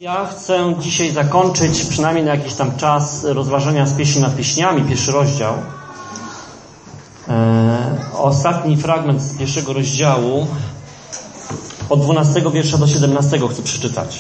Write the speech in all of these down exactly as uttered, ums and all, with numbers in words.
Ja chcę dzisiaj zakończyć, przynajmniej na jakiś tam czas, rozważania z pieśni nad pieśniami, pierwszy rozdział. E, ostatni fragment z pierwszego rozdziału, od dwunastego wiersza do siedemnastego chcę przeczytać.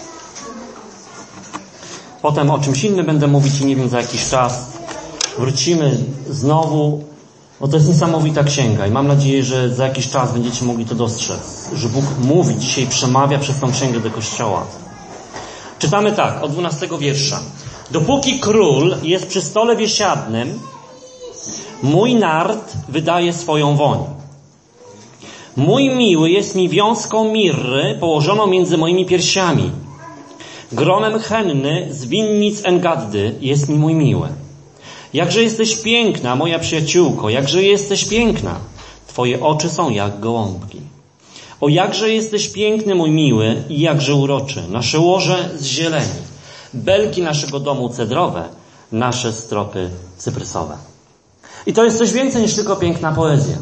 Potem o czymś innym będę mówić i nie wiem, za jakiś czas wrócimy znowu, bo to jest niesamowita księga i mam nadzieję, że za jakiś czas będziecie mogli to dostrzec, że Bóg mówi dzisiaj, przemawia przez tą księgę do Kościoła. Czytamy tak, od dwunastego wiersza. Dopóki król jest przy stole biesiadnym, mój nard wydaje swoją woń. Mój miły jest mi wiązką mirry położoną między moimi piersiami. Gronem henny z winnic Engaddy jest mi mój miły. Jakże jesteś piękna, moja przyjaciółko, jakże jesteś piękna. Twoje oczy są jak gołąbki. O, jakże jesteś piękny, mój miły, i jakże uroczy. Nasze łoże z zieleni, belki naszego domu cedrowe, nasze stropy cyprysowe. I to jest coś więcej niż tylko piękna poezja.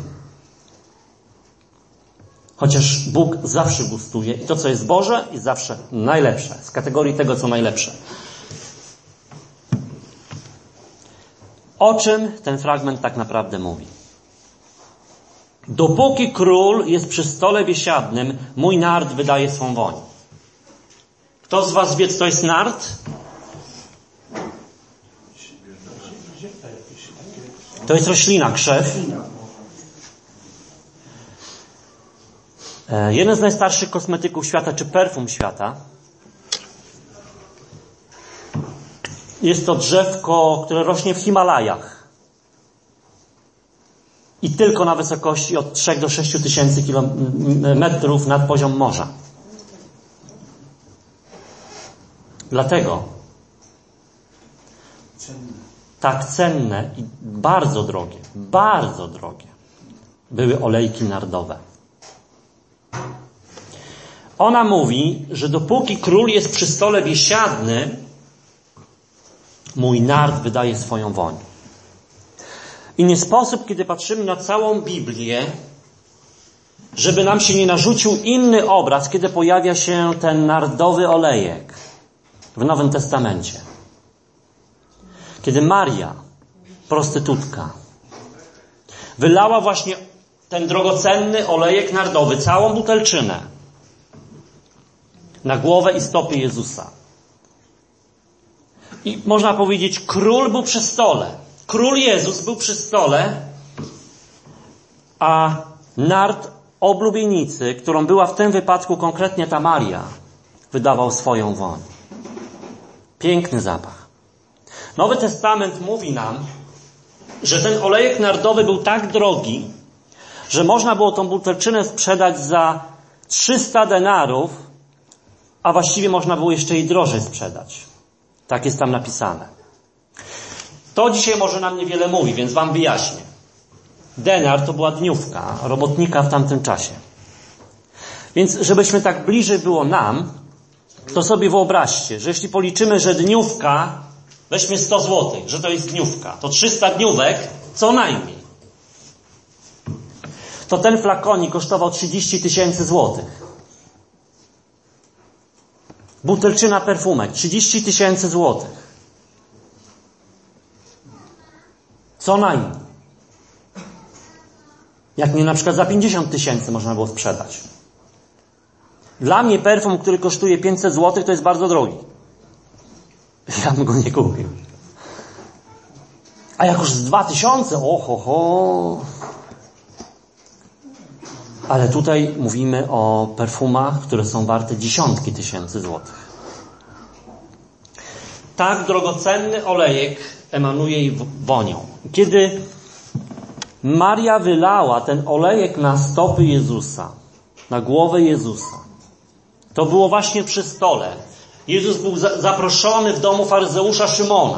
Chociaż Bóg zawsze gustuje i to, co jest Boże, jest zawsze najlepsze. Z kategorii tego, co najlepsze. O czym ten fragment tak naprawdę mówi? Dopóki król jest przy stole biesiadnym, mój nard wydaje swą woń. Kto z was wie, co to jest nard? To jest roślina, krzew. Jeden z najstarszych kosmetyków świata, czy perfum świata. Jest to drzewko, które rośnie w Himalajach. I tylko na wysokości od trzech do sześciu tysięcy kilometrów nad poziom morza. Dlatego tak cenne i bardzo drogie, bardzo drogie były olejki nardowe. Ona mówi, że dopóki król jest przy stole biesiadny, mój nard wydaje swoją woń. I nie sposób, kiedy patrzymy na całą Biblię, żeby nam się nie narzucił inny obraz, kiedy pojawia się ten nardowy olejek w Nowym Testamencie. Kiedy Maria, prostytutka, wylała właśnie ten drogocenny olejek nardowy, całą butelczynę, na głowę i stopy Jezusa. I można powiedzieć, król był przy stole. Król Jezus był przy stole, a nard oblubienicy, którą była w tym wypadku konkretnie ta Maria, wydawał swoją woń. Piękny zapach. Nowy Testament mówi nam, że ten olejek nardowy był tak drogi, że można było tą butelczynę sprzedać za trzysta denarów, a właściwie można było jeszcze i drożej sprzedać. Tak jest tam napisane. To dzisiaj może nam niewiele mówi, więc wam wyjaśnię. Denar to była dniówka robotnika w tamtym czasie. Więc żebyśmy tak bliżej było nam, to sobie wyobraźcie, że jeśli policzymy, że dniówka, weźmy sto złotych, że to jest dniówka, to trzysta dniówek co najmniej. To ten flakonik kosztował trzydzieści tysięcy złotych. Butelczyna perfumek, trzydzieści tysięcy złotych. Co najmniej. Jak nie na przykład za pięćdziesiąt tysięcy można było sprzedać. Dla mnie perfum, który kosztuje pięćset złotych, to jest bardzo drogi. Ja bym go nie kupił. A jak już z dwa tysiące, oho, ho. Ale tutaj mówimy o perfumach, które są warte dziesiątki tysięcy złotych. Tak drogocenny olejek emanuje jej wonią. Kiedy Maria wylała ten olejek na stopy Jezusa, na głowę Jezusa, to było właśnie przy stole. Jezus był zaproszony w domu faryzeusza Szymona.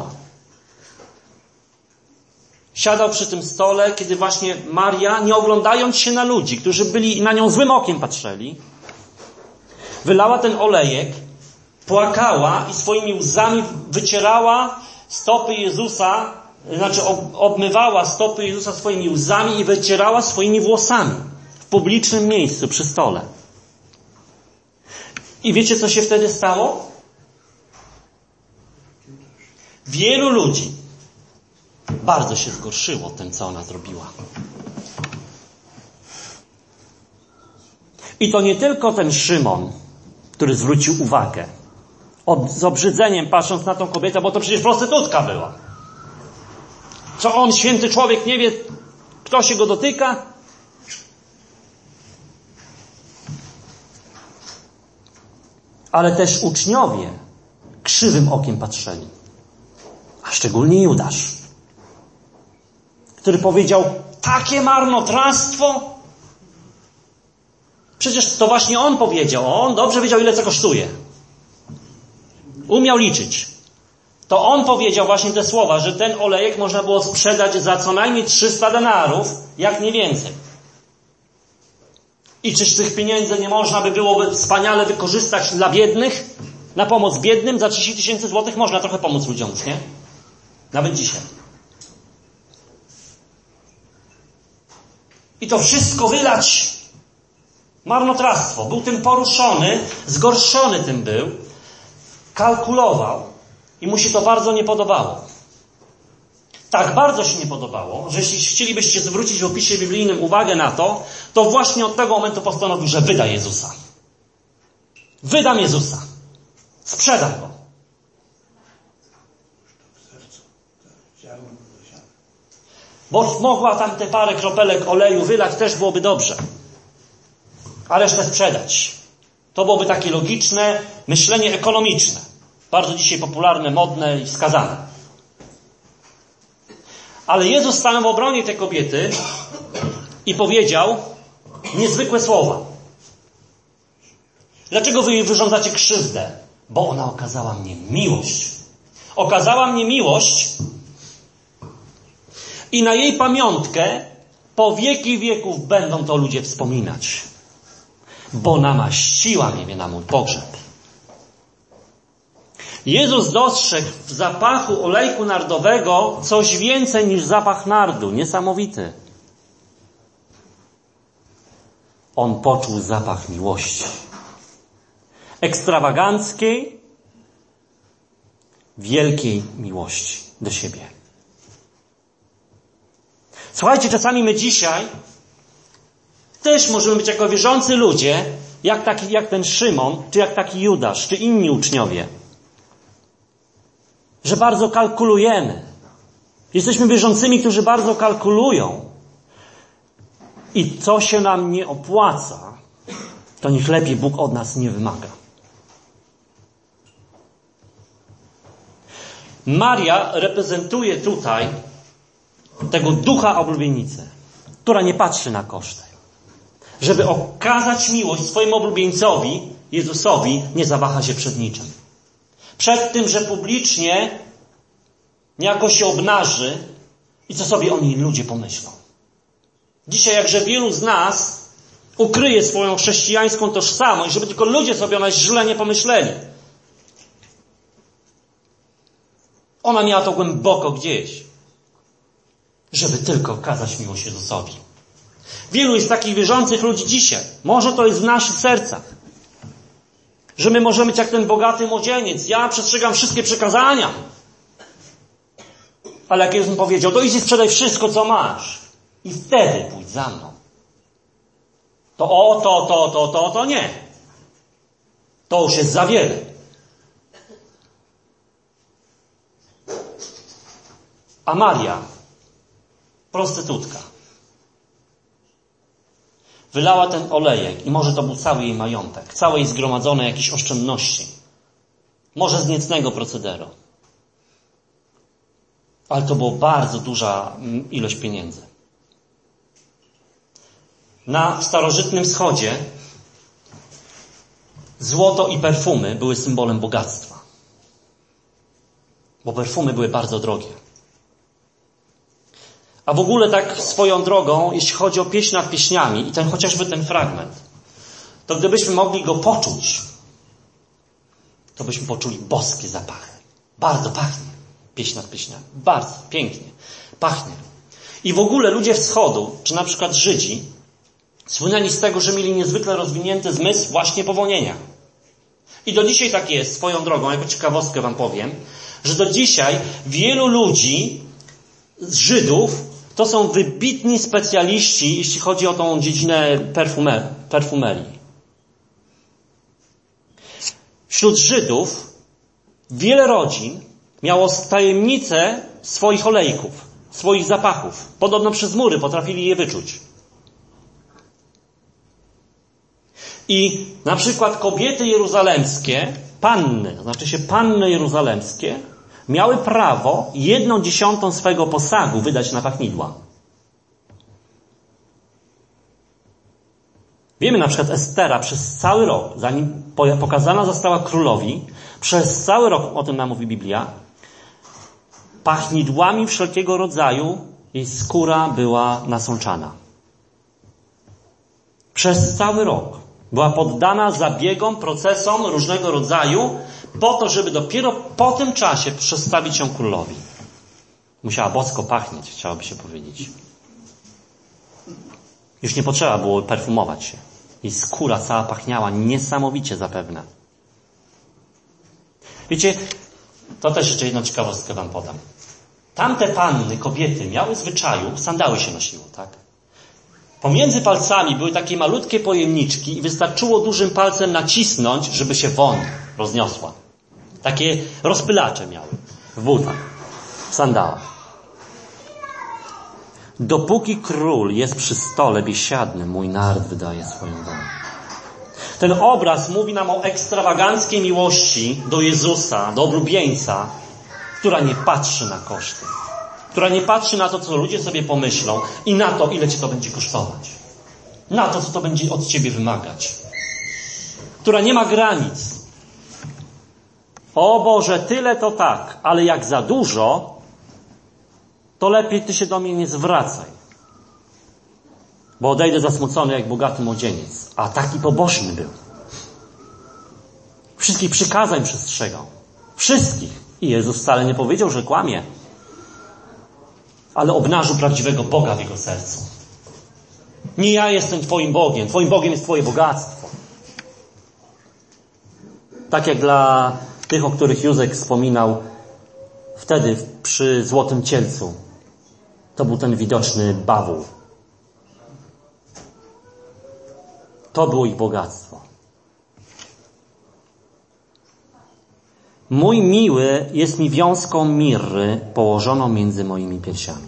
Siadał przy tym stole, kiedy właśnie Maria, nie oglądając się na ludzi, którzy byli na nią złym okiem patrzyli, wylała ten olejek, płakała i swoimi łzami wycierała stopy Jezusa, znaczy obmywała stopy Jezusa swoimi łzami i wycierała swoimi włosami w publicznym miejscu przy stole. I wiecie, co się wtedy stało? Wielu ludzi bardzo się zgorszyło tym, co ona zrobiła. I to nie tylko ten Szymon, który zwrócił uwagę, od, z obrzydzeniem patrząc na tą kobietę, bo to przecież prostytutka była. Co on, święty człowiek, nie wie, kto się go dotyka? Ale też uczniowie krzywym okiem patrzyli. A szczególnie Judasz, który powiedział, takie marnotrawstwo? Przecież to właśnie on powiedział. On dobrze wiedział, ile co kosztuje. Umiał liczyć. To on powiedział właśnie te słowa, że ten olejek można było sprzedać za co najmniej trzysta denarów, jak nie więcej. I czyż tych pieniędzy nie można by było wspaniale wykorzystać dla biednych? Na pomoc biednym za trzydzieści tysięcy złotych można trochę pomóc ludziom, nie? Nawet dzisiaj. I to wszystko wylać. Marnotrawstwo. Był tym poruszony, zgorszony tym był, kalkulował i mu się to bardzo nie podobało. Tak bardzo się nie podobało, że jeśli chcielibyście zwrócić w opisie biblijnym uwagę na to, to właśnie od tego momentu postanowił, że wyda Jezusa. Wydam Jezusa. Sprzedam go. Bo mogła tam te parę kropelek oleju wylać, też byłoby dobrze. A resztę sprzedać. To byłoby takie logiczne myślenie ekonomiczne. Bardzo dzisiaj popularne, modne i wskazane. Ale Jezus stanął w obronie tej kobiety i powiedział niezwykłe słowa. Dlaczego wy jej wyrządzacie krzywdę? Bo ona okazała mnie miłość. Okazała mnie miłość i na jej pamiątkę po wieki wieków będą to ludzie wspominać. Bo namaściła mnie na mój pogrzeb. Jezus dostrzegł w zapachu olejku nardowego coś więcej niż zapach nardu. Niesamowity. On poczuł zapach miłości. Ekstrawaganckiej, wielkiej miłości do siebie. Słuchajcie, czasami my dzisiaj też możemy być jako wierzący ludzie, jak, taki, jak ten Szymon, czy jak taki Judasz, czy inni uczniowie. Że bardzo kalkulujemy. Jesteśmy wierzącymi, którzy bardzo kalkulują. I co się nam nie opłaca, to niech lepiej Bóg od nas nie wymaga. Maria reprezentuje tutaj tego ducha oblubienicy, która nie patrzy na koszty. Żeby okazać miłość swojemu oblubieńcowi, Jezusowi, nie zawaha się przed niczym. Przed tym, że publicznie niejako się obnaży i co sobie o niej ludzie pomyślą. Dzisiaj jakże wielu z nas ukryje swoją chrześcijańską tożsamość, żeby tylko ludzie sobie o nas źle nie pomyśleli. Ona miała to głęboko gdzieś, żeby tylko okazać miłość Jezusowi. Wielu jest takich wierzących ludzi dzisiaj. Może to jest w naszych sercach. Że my możemy być jak ten bogaty młodzieniec. Ja przestrzegam wszystkie przykazania. Ale jak Jezus powiedział, to idź i sprzedaj wszystko, co masz. I wtedy pójdź za mną. To o, to, to, to, to, to nie. To już jest za wiele. A Maria, prostytutka, wylała ten olejek i może to był cały jej majątek, całe jej zgromadzone jakieś oszczędności. Może z niecnego procederu. Ale to była bardzo duża ilość pieniędzy. Na starożytnym wschodzie złoto i perfumy były symbolem bogactwa. Bo perfumy były bardzo drogie. A w ogóle tak swoją drogą, jeśli chodzi o pieśń nad pieśniami i ten chociażby ten fragment, to gdybyśmy mogli go poczuć, to byśmy poczuli boskie zapachy. Bardzo pachnie pieśń nad pieśniami. Bardzo pięknie pachnie. I w ogóle ludzie wschodu, czy na przykład Żydzi, słynęli z tego, że mieli niezwykle rozwinięty zmysł właśnie powonienia. I do dzisiaj tak jest, swoją drogą, jako ciekawostkę wam powiem, Że do dzisiaj wielu ludzi z Żydów to są wybitni specjaliści, jeśli chodzi o tą dziedzinę perfumer- perfumerii. Wśród Żydów wiele rodzin miało tajemnicę swoich olejków, swoich zapachów. Podobno przez mury potrafili je wyczuć. I na przykład kobiety jeruzalemskie, panny, to znaczy się panny jeruzalemskie, miały prawo jedną dziesiątą swego posagu wydać na pachnidła. Wiemy na przykład Estera przez cały rok, zanim pokazana została królowi, przez cały rok, o tym nam mówi Biblia, pachnidłami wszelkiego rodzaju jej skóra była nasączana. Przez cały rok była poddana zabiegom, procesom różnego rodzaju, po to, żeby dopiero po tym czasie przedstawić ją królowi. Musiała bosko pachnieć, chciałoby się powiedzieć. Już nie potrzeba było perfumować się. Jej skóra cała pachniała niesamowicie zapewne. Wiecie, to też jeszcze jedną ciekawostkę wam podam. Tamte panny, kobiety miały w zwyczaju, sandały się nosiło, tak? Pomiędzy palcami były takie malutkie pojemniczki i wystarczyło dużym palcem nacisnąć, żeby się woń rozniosła. Takie rozpylacze miały w butach, w sandałach. Dopóki król jest przy stole biesiadnym, mój nard wydaje swoją woń. Ten obraz mówi nam o ekstrawaganckiej miłości do Jezusa, do oblubieńca, która nie patrzy na koszty. Która nie patrzy na to, co ludzie sobie pomyślą i na to, ile ci to będzie kosztować. Na to, co to będzie od ciebie wymagać. Która nie ma granic. O Boże, tyle to tak, ale jak za dużo, to lepiej ty się do mnie nie zwracaj. Bo odejdę zasmucony jak bogaty młodzieniec. A taki pobożny był. Wszystkich przykazań przestrzegał. Wszystkich. I Jezus wcale nie powiedział, że kłamie. Ale obnażył prawdziwego Boga w jego sercu. Nie ja jestem twoim Bogiem. Twoim Bogiem jest twoje bogactwo. Tak jak dla tych, o których Józek wspominał wtedy przy Złotym Cielcu. To był ten widoczny bawół. To było ich bogactwo. Mój miły jest mi wiązką mirry położoną między moimi piersiami.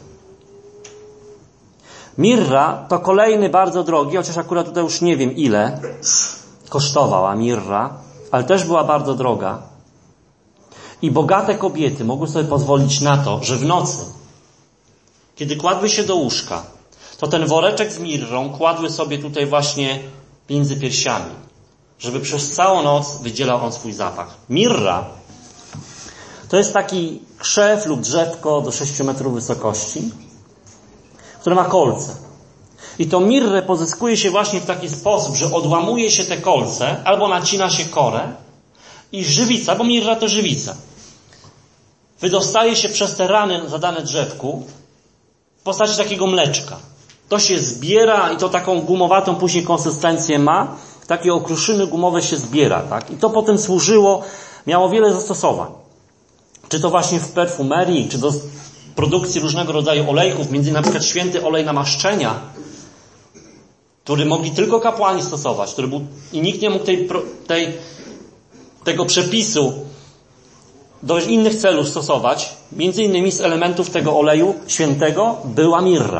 Mirra to kolejny bardzo drogi, chociaż akurat tutaj już nie wiem ile kosztowała mirra, ale też była bardzo droga. I bogate kobiety mogły sobie pozwolić na to, że w nocy, kiedy kładły się do łóżka, to ten woreczek z mirrą kładły sobie tutaj właśnie między piersiami, żeby przez całą noc wydzielał on swój zapach. Mirra to jest taki krzew lub drzewko do sześciu metrów wysokości, które ma kolce. I to mirrę pozyskuje się właśnie w taki sposób, że odłamuje się te kolce albo nacina się korę i żywica, bo mirra to żywica, wydostaje się przez te rany zadane drzewku w postaci takiego mleczka. To się zbiera i to taką gumowatą później konsystencję ma. Takie okruszyny gumowe się zbiera, tak? I to potem służyło, miało wiele zastosowań. Czy to właśnie w perfumerii, czy do produkcji różnego rodzaju olejków, między innymi na przykład święty olej namaszczenia, który mogli tylko kapłani stosować, który był, i nikt nie mógł tej, tej, tego przepisu do innych celów stosować. Między innymi z elementów tego oleju świętego była mirra.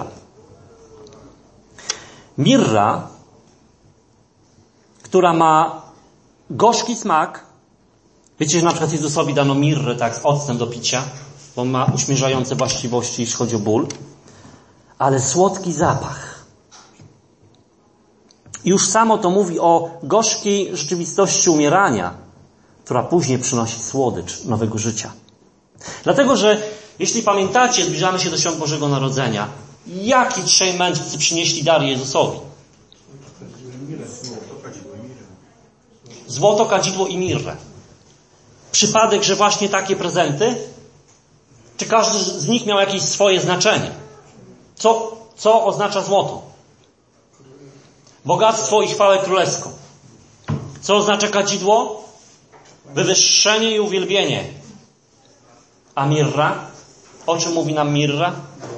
Mirra, która ma gorzki smak. Wiecie, że na przykład Jezusowi dano mirrę tak z octem do picia, bo ma uśmierzające właściwości, jeśli chodzi o ból, ale słodki zapach. I już samo to mówi o gorzkiej rzeczywistości umierania, która później przynosi słodycz nowego życia. Dlatego, że jeśli pamiętacie, zbliżamy się do świąt Bożego Narodzenia. Jaki trzej mędrcy przynieśli dary Jezusowi? Złoto, kadzidło i mirrę. Przypadek, że właśnie takie prezenty? Czy każdy z nich miał jakieś swoje znaczenie? Co, co oznacza złoto? Bogactwo i chwałę królewską. Co oznacza kadzidło? Wywyższenie i uwielbienie. A mirra? O czym mówi nam mirra?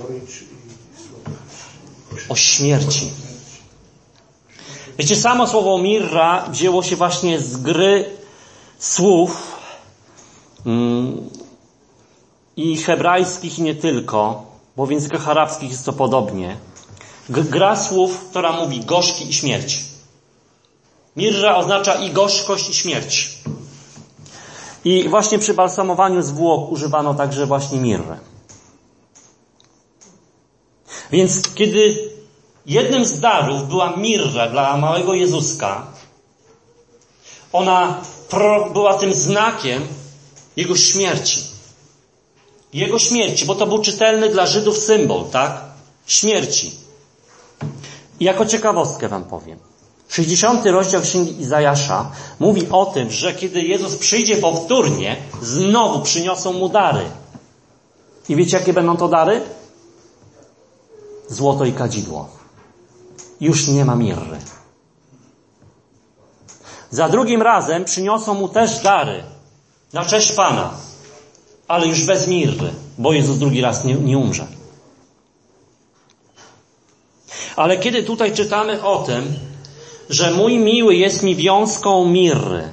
O śmierci. Wiecie, samo słowo mirra wzięło się właśnie z gry słów mm, i hebrajskich i nie tylko, bo w językach arabskich jest to podobnie. G- gra słów, która mówi gorzki i śmierć. Mirra oznacza i gorzkość, i śmierć. I właśnie przy balsamowaniu zwłok używano także właśnie mirry. Więc kiedy jednym z darów była mirra dla małego Jezuska, ona pro, była tym znakiem Jego śmierci. Jego śmierci, bo to był czytelny dla Żydów symbol, tak? Śmierci. I jako ciekawostkę wam powiem. sześćdziesiąty rozdział Księgi Izajasza mówi o tym, że kiedy Jezus przyjdzie powtórnie, znowu przyniosą Mu dary. I wiecie, jakie będą to dary? Złoto i kadzidło. Już nie ma mirry. Za drugim razem przyniosą Mu też dary na cześć Pana, ale już bez mirry, bo Jezus drugi raz nie, nie umrze. Ale kiedy tutaj czytamy o tym, że mój miły jest mi wiązką mirry,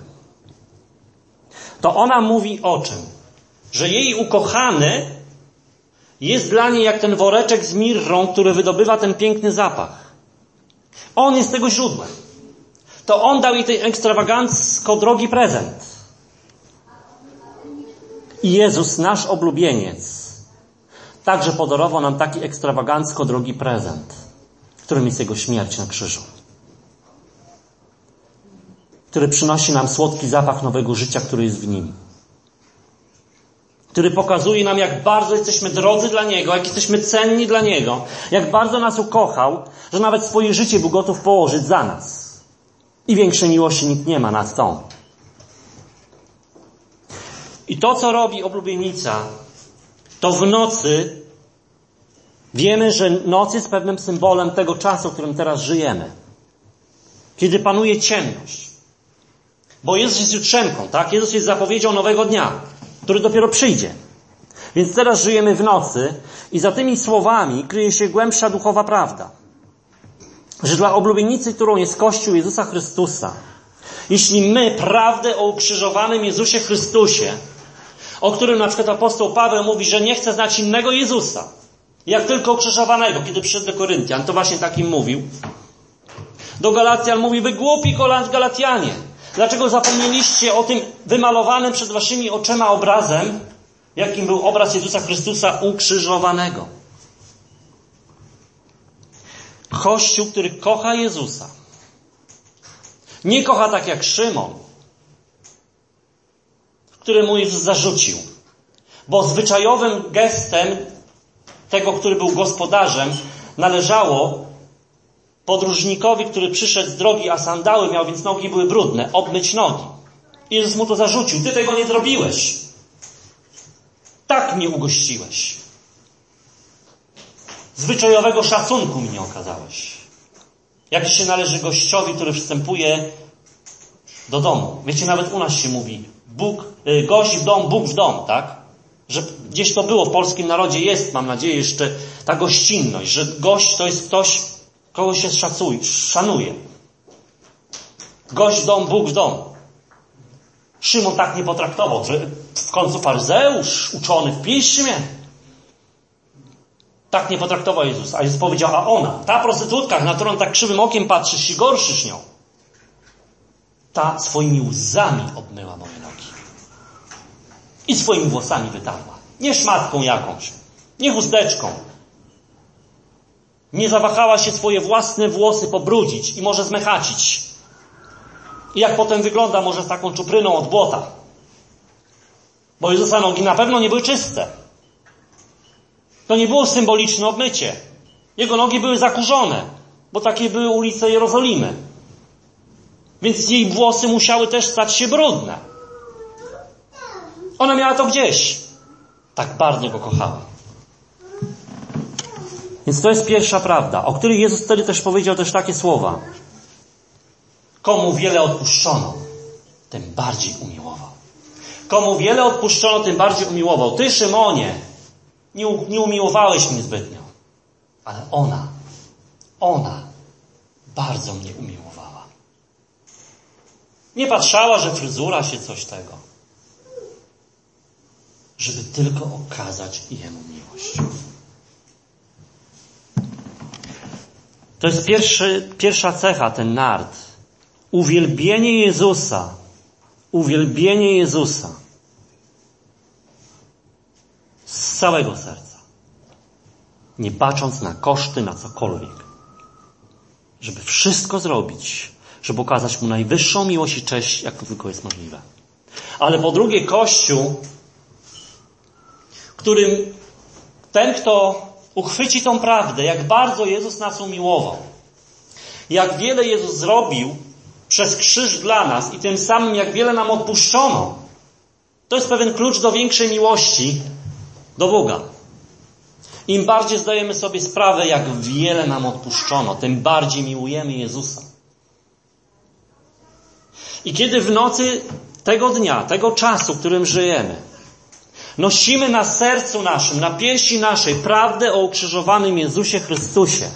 to ona mówi o czym? Że jej ukochany jest dla niej jak ten woreczek z mirrą, który wydobywa ten piękny zapach. On jest tego źródłem. To on dał jej ten ekstrawagancko drogi prezent. I Jezus, nasz oblubieniec, także podarował nam taki ekstrawagancko drogi prezent, którym jest Jego śmierć na krzyżu, który przynosi nam słodki zapach nowego życia, który jest w Nim, który pokazuje nam, jak bardzo jesteśmy drodzy dla Niego, jak jesteśmy cenni dla Niego, jak bardzo nas ukochał, że nawet swoje życie był gotów położyć za nas. I większej miłości nikt nie ma nad tą. I to, co robi oblubienica, to w nocy wiemy, że noc jest pewnym symbolem tego czasu, w którym teraz żyjemy. Kiedy panuje ciemność. Bo Jezus jest jutrzenką, tak? Jezus jest zapowiedzią nowego dnia, który dopiero przyjdzie. Więc teraz żyjemy w nocy i za tymi słowami kryje się głębsza duchowa prawda. Że dla oblubienicy, którą jest Kościół Jezusa Chrystusa, jeśli my prawdę o ukrzyżowanym Jezusie Chrystusie, o którym na przykład apostoł Paweł mówi, że nie chce znać innego Jezusa, jak tylko ukrzyżowanego, kiedy przyszedł do Koryntian, to właśnie takim mówił. Do Galacjan mówi, wy głupi Galacjanie, dlaczego zapomnieliście o tym wymalowanym przed waszymi oczyma obrazem, jakim był obraz Jezusa Chrystusa ukrzyżowanego. Kościół, który kocha Jezusa. Nie kocha tak jak Szymon, któremu Jezus zarzucił. Bo zwyczajowym gestem tego, który był gospodarzem, należało podróżnikowi, który przyszedł z drogi, a sandały miał, więc nogi były brudne, obmyć nogi. I Jezus mu to zarzucił. Ty tego nie zrobiłeś. Tak mnie ugościłeś. Zwyczajowego szacunku mi nie okazałeś. Jak się należy gościowi, który wstępuje do domu. Wiecie, nawet u nas się mówi Bóg, gość w dom, Bóg w dom, tak? Że gdzieś to było w polskim narodzie, jest, mam nadzieję, jeszcze ta gościnność, że gość to jest ktoś, kogo się szacuje, szanuje. Gość w dom, Bóg w dom. Szymon tak nie potraktował, że w końcu faryzeusz, uczony w piśmie. Tak nie potraktował Jezus. A Jezus powiedział, a ona, ta prostytutka, na którą tak krzywym okiem patrzysz, się gorszysz nią. Ta swoimi łzami obmyła moje nogi. I swoimi włosami wytarła. Nie szmatką jakąś. Nie chusteczką. Nie zawahała się swoje własne włosy pobrudzić i może zmechacić. I jak potem wygląda, może z taką czupryną od błota. Bo Jezusa nogi na pewno nie były czyste. To nie było symboliczne obmycie. Jego nogi były zakurzone, bo takie były ulice Jerozolimy. Więc jej włosy musiały też stać się brudne. Ona miała to gdzieś. Tak bardzo go kochała. Więc to jest pierwsza prawda, o której Jezus wtedy też powiedział też takie słowa. Komu wiele odpuszczono, tym bardziej umiłował. Komu wiele odpuszczono, tym bardziej umiłował. Ty, Szymonie, nie, nie umiłowałeś mnie zbytnio. Ale ona, ona bardzo mnie umiłowała. Nie patrzała, że fryzura się coś tego. Żeby tylko okazać Jemu miłość. To jest pierwszy, pierwsza cecha, ten nart. Uwielbienie Jezusa. Uwielbienie Jezusa. Z całego serca. Nie bacząc na koszty, na cokolwiek. Żeby wszystko zrobić, żeby okazać Mu najwyższą miłość i cześć, jak to tylko jest możliwe. Ale po drugie, Kościół, którym ten, kto uchwyci tą prawdę, jak bardzo Jezus nas umiłował, jak wiele Jezus zrobił przez krzyż dla nas i tym samym jak wiele nam odpuszczono, to jest pewien klucz do większej miłości do Boga. Im bardziej zdajemy sobie sprawę, jak wiele nam odpuszczono, tym bardziej miłujemy Jezusa. I kiedy w nocy tego dnia, tego czasu, w którym żyjemy, nosimy na sercu naszym, na piersi naszej prawdę o ukrzyżowanym Jezusie Chrystusie.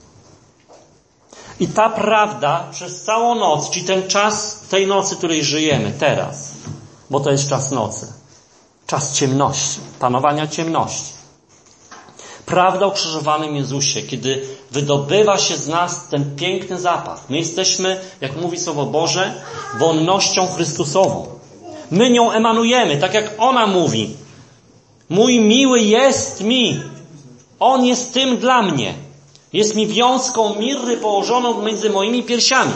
I ta prawda przez całą noc, czyli ten czas tej nocy, w której żyjemy teraz, bo to jest czas nocy, czas ciemności, panowania ciemności. Prawda o ukrzyżowanym Jezusie, kiedy wydobywa się z nas ten piękny zapach. My jesteśmy, jak mówi Słowo Boże, wonnością Chrystusową. My nią emanujemy, tak jak ona mówi. Mój miły jest mi. On jest tym dla mnie. Jest mi wiązką mirry położoną między moimi piersiami.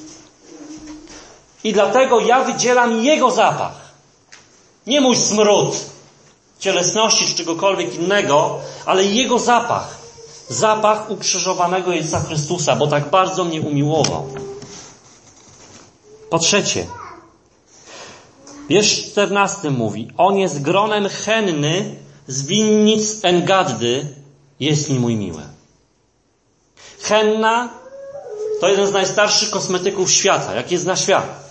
I dlatego ja wydzielam Jego zapach. Nie mój smród cielesności czy czegokolwiek innego, ale Jego zapach. Zapach ukrzyżowanego Jezusa Chrystusa, bo tak bardzo mnie umiłował. Po trzecie, wiersz czternasty mówi: On jest gronem henny z winnic Engaddy, jest mi mój miły. Henna to jeden z najstarszych kosmetyków świata, jaki jest na świat.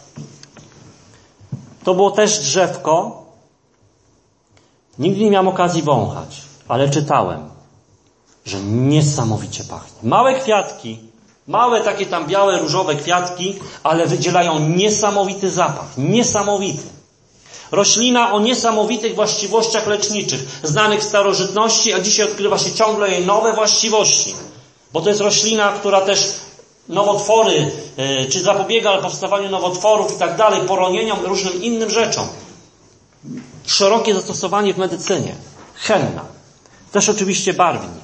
To było też drzewko. Nigdy nie miałem okazji wąchać, ale czytałem, że niesamowicie pachnie. Małe kwiatki, małe takie tam białe, różowe kwiatki, ale wydzielają niesamowity zapach. Niesamowity. Roślina o niesamowitych właściwościach leczniczych, znanych w starożytności, a dzisiaj odkrywa się ciągle jej nowe właściwości. Bo to jest roślina, która też nowotwory, yy, czy zapobiega powstawaniu nowotworów i tak dalej, poronieniom, różnym innym rzeczom. Szerokie zastosowanie w medycynie. Henna. Też oczywiście barwnik.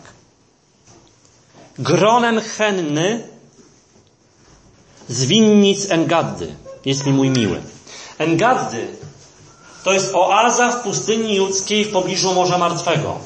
Gronem henny z winnic Engaddy jest mi mój miły. Engaddy to jest oaza w pustyni judzkiej w pobliżu Morza Martwego.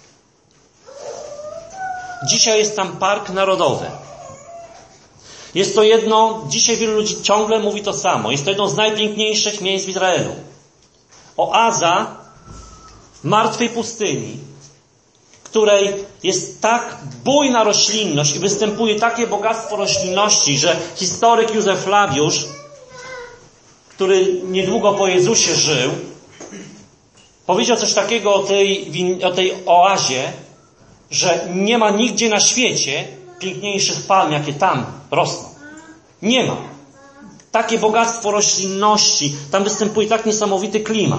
Dzisiaj jest tam park narodowy. Jest to jedno, dzisiaj wielu ludzi ciągle mówi to samo, jest to jedno z najpiękniejszych miejsc w Izraelu. Oaza martwej pustyni, w której jest tak bujna roślinność i występuje takie bogactwo roślinności, że historyk Józef Flawiusz, który niedługo po Jezusie żył, powiedział coś takiego o tej, o tej oazie, że nie ma nigdzie na świecie piękniejszych palm, jakie tam rosną. Nie ma. Takie bogactwo roślinności, tam występuje tak niesamowity klimat.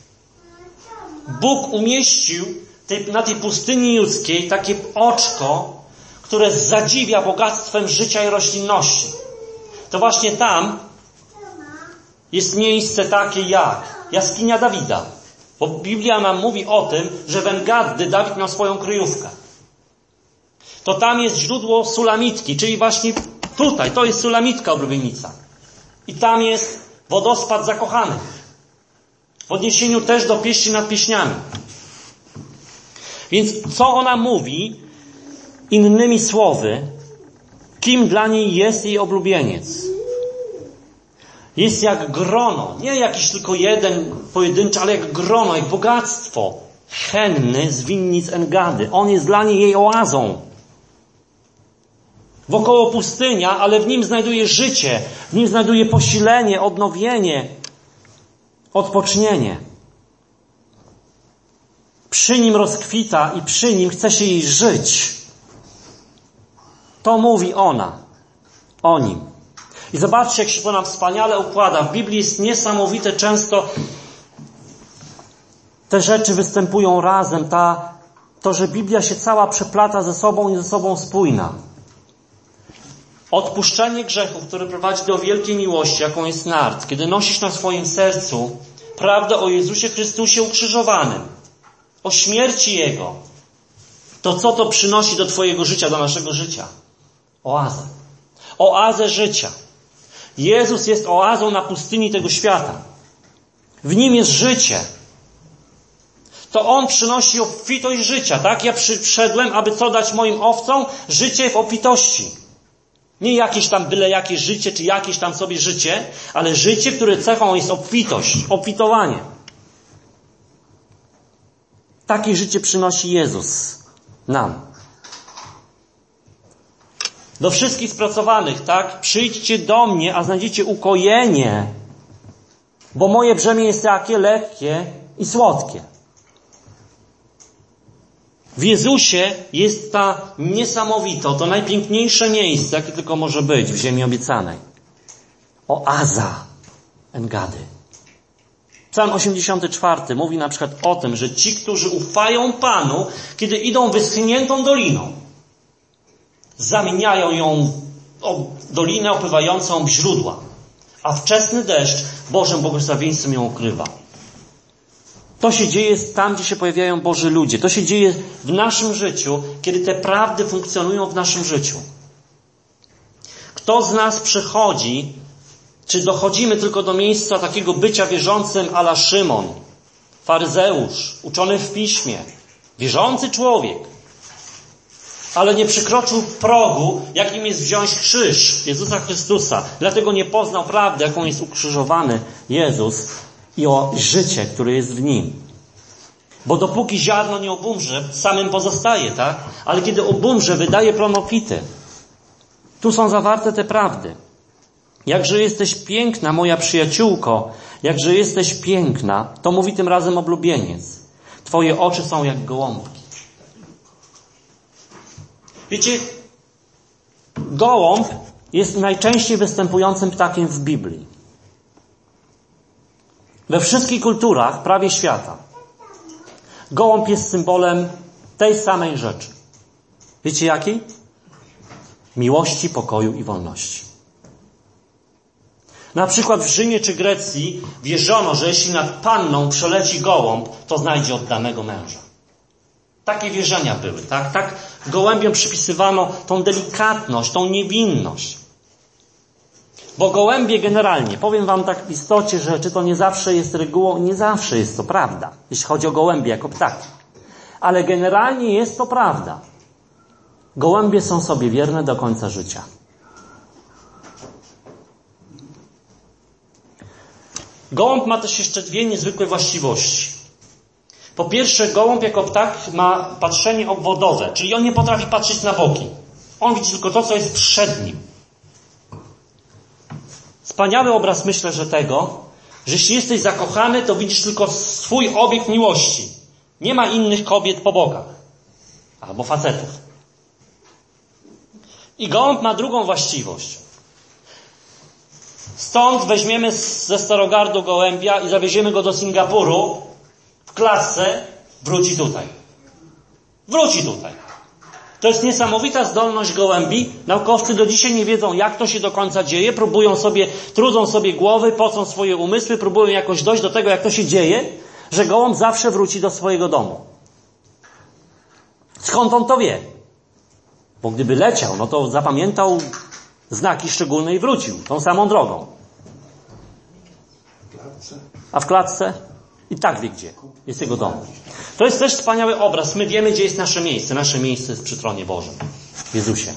Bóg umieścił tej, na tej pustyni ludzkiej takie oczko, które zadziwia bogactwem życia i roślinności. To właśnie tam jest miejsce takie jak jaskinia Dawida. Bo Biblia nam mówi o tym, że w Engaddy Dawid miał swoją kryjówkę. To tam jest źródło Sulamitki, czyli właśnie tutaj, to jest Sulamitka oblubienica. I tam jest wodospad zakochanych. W odniesieniu też do pieśni nad pieśniami. Więc co ona mówi? Innymi słowy, kim dla niej jest jej oblubieniec? Jest jak grono, nie jakiś tylko jeden pojedynczy, ale jak grono, jak bogactwo henny z winnic Engaddy. On jest dla niej jej oazą. Wokoło pustynia, ale w nim znajduje życie, w nim znajduje posilenie, odnowienie, odpocznienie. Przy Nim rozkwita i przy Nim chce się jej żyć. To mówi ona o Nim. I zobaczcie, jak się to nam wspaniale układa. W Biblii jest niesamowite, często te rzeczy występują razem. Ta, to, że Biblia się cała przeplata ze sobą i ze sobą spójna. Odpuszczenie grzechów, które prowadzi do wielkiej miłości, jaką jest nart. Kiedy nosisz na swoim sercu prawdę o Jezusie Chrystusie ukrzyżowanym, o śmierci Jego, to co to przynosi do twojego życia, do naszego życia? Oazę. Oazę życia. Jezus jest oazą na pustyni tego świata. W Nim jest życie. To On przynosi obfitość życia, tak? Ja przyszedłem, aby co dać moim owcom? Życie w obfitości. Nie jakieś tam byle jakieś życie, czy jakieś tam sobie życie, ale życie, które cechą jest obfitość, obfitowanie. Takie życie przynosi Jezus nam. Do wszystkich spracowanych, tak? Przyjdźcie do mnie, a znajdziecie ukojenie, bo moje brzemię jest jakie? Lekkie i słodkie. W Jezusie jest ta niesamowita, to najpiękniejsze miejsce, jakie tylko może być w ziemi obiecanej. Oaza Engady. Psalm osiemdziesiąty czwarty mówi na przykład o tym, że ci, którzy ufają Panu, kiedy idą wyschniętą doliną, zamieniają ją w dolinę opływającą w źródła, a wczesny deszcz Bożym błogosławieństwem ją ukrywa. To się dzieje tam, gdzie się pojawiają Boży ludzie. To się dzieje w naszym życiu, kiedy te prawdy funkcjonują w naszym życiu. Kto z nas przychodzi, czy dochodzimy tylko do miejsca takiego bycia wierzącym a la Szymon, faryzeusz, uczony w piśmie, wierzący człowiek, ale nie przekroczył progu, jakim jest wziąć krzyż Jezusa Chrystusa. Dlatego nie poznał prawdy, jaką jest ukrzyżowany Jezus i o życie, które jest w Nim. Bo dopóki ziarno nie obumrze, samym pozostaje, tak? Ale kiedy obumrze, wydaje plon obfity. Tu są zawarte te prawdy. Jakże jesteś piękna, moja przyjaciółko, jakże jesteś piękna, to mówi tym razem oblubieniec. Twoje oczy są jak gołąbki. Wiecie, gołąb jest najczęściej występującym ptakiem w Biblii. We wszystkich kulturach prawie świata gołąb jest symbolem tej samej rzeczy. Wiecie jakiej? Miłości, pokoju i wolności. Na przykład w Rzymie czy Grecji wierzono, że jeśli nad panną przeleci gołąb, to znajdzie oddanego męża. Takie wierzenia były, tak? Tak gołębiom przypisywano tą delikatność, tą niewinność. Bo gołębie generalnie, powiem wam tak w istocie rzeczy, to nie zawsze jest regułą, nie zawsze jest to prawda, jeśli chodzi o gołębie jako ptaki. Ale generalnie jest to prawda. Gołębie są sobie wierne do końca życia. Gołąb ma też jeszcze dwie niezwykłe właściwości. Po pierwsze, gołąb jako ptak ma patrzenie obwodowe, czyli on nie potrafi patrzeć na boki. On widzi tylko to, co jest przed nim. Wspaniały obraz, myślę, że tego, że jeśli jesteś zakochany, to widzisz tylko swój obiekt miłości. Nie ma innych kobiet po bokach. Albo facetów. I gołąb ma drugą właściwość. Stąd weźmiemy ze Starogardu gołębia i zawieziemy go do Singapuru w klatce, wróci tutaj. Wróci tutaj. To jest niesamowita zdolność gołębi. Naukowcy do dzisiaj nie wiedzą, jak to się do końca dzieje. Próbują sobie, trudzą sobie głowy, pocą swoje umysły, próbują jakoś dojść do tego, jak to się dzieje, że gołąb zawsze wróci do swojego domu. Skąd on to wie? Bo gdyby leciał, no to zapamiętał znaki szczególne i wrócił tą samą drogą. A w klatce? I tak wie gdzie. Jest jego dom. To jest też wspaniały obraz. My wiemy, gdzie jest nasze miejsce. Nasze miejsce jest przy tronie Bożym. W Jezusie.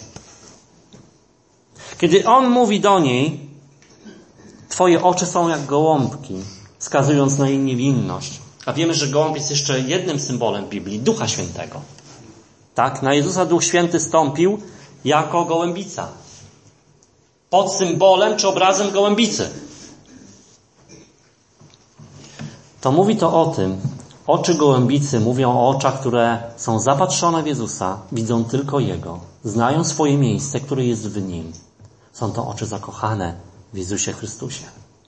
Kiedy On mówi do niej, twoje oczy są jak gołąbki, wskazując na jej niewinność. A wiemy, że gołąb jest jeszcze jednym symbolem Biblii, Ducha Świętego. Tak, na Jezusa Duch Święty stąpił jako gołębica. Pod symbolem czy obrazem gołębicy. To mówi to o tym, Oczy gołębicy mówią o oczach, które są zapatrzone w Jezusa, widzą tylko Jego, znają swoje miejsce, które jest w Nim. Są to oczy zakochane w Jezusie Chrystusie.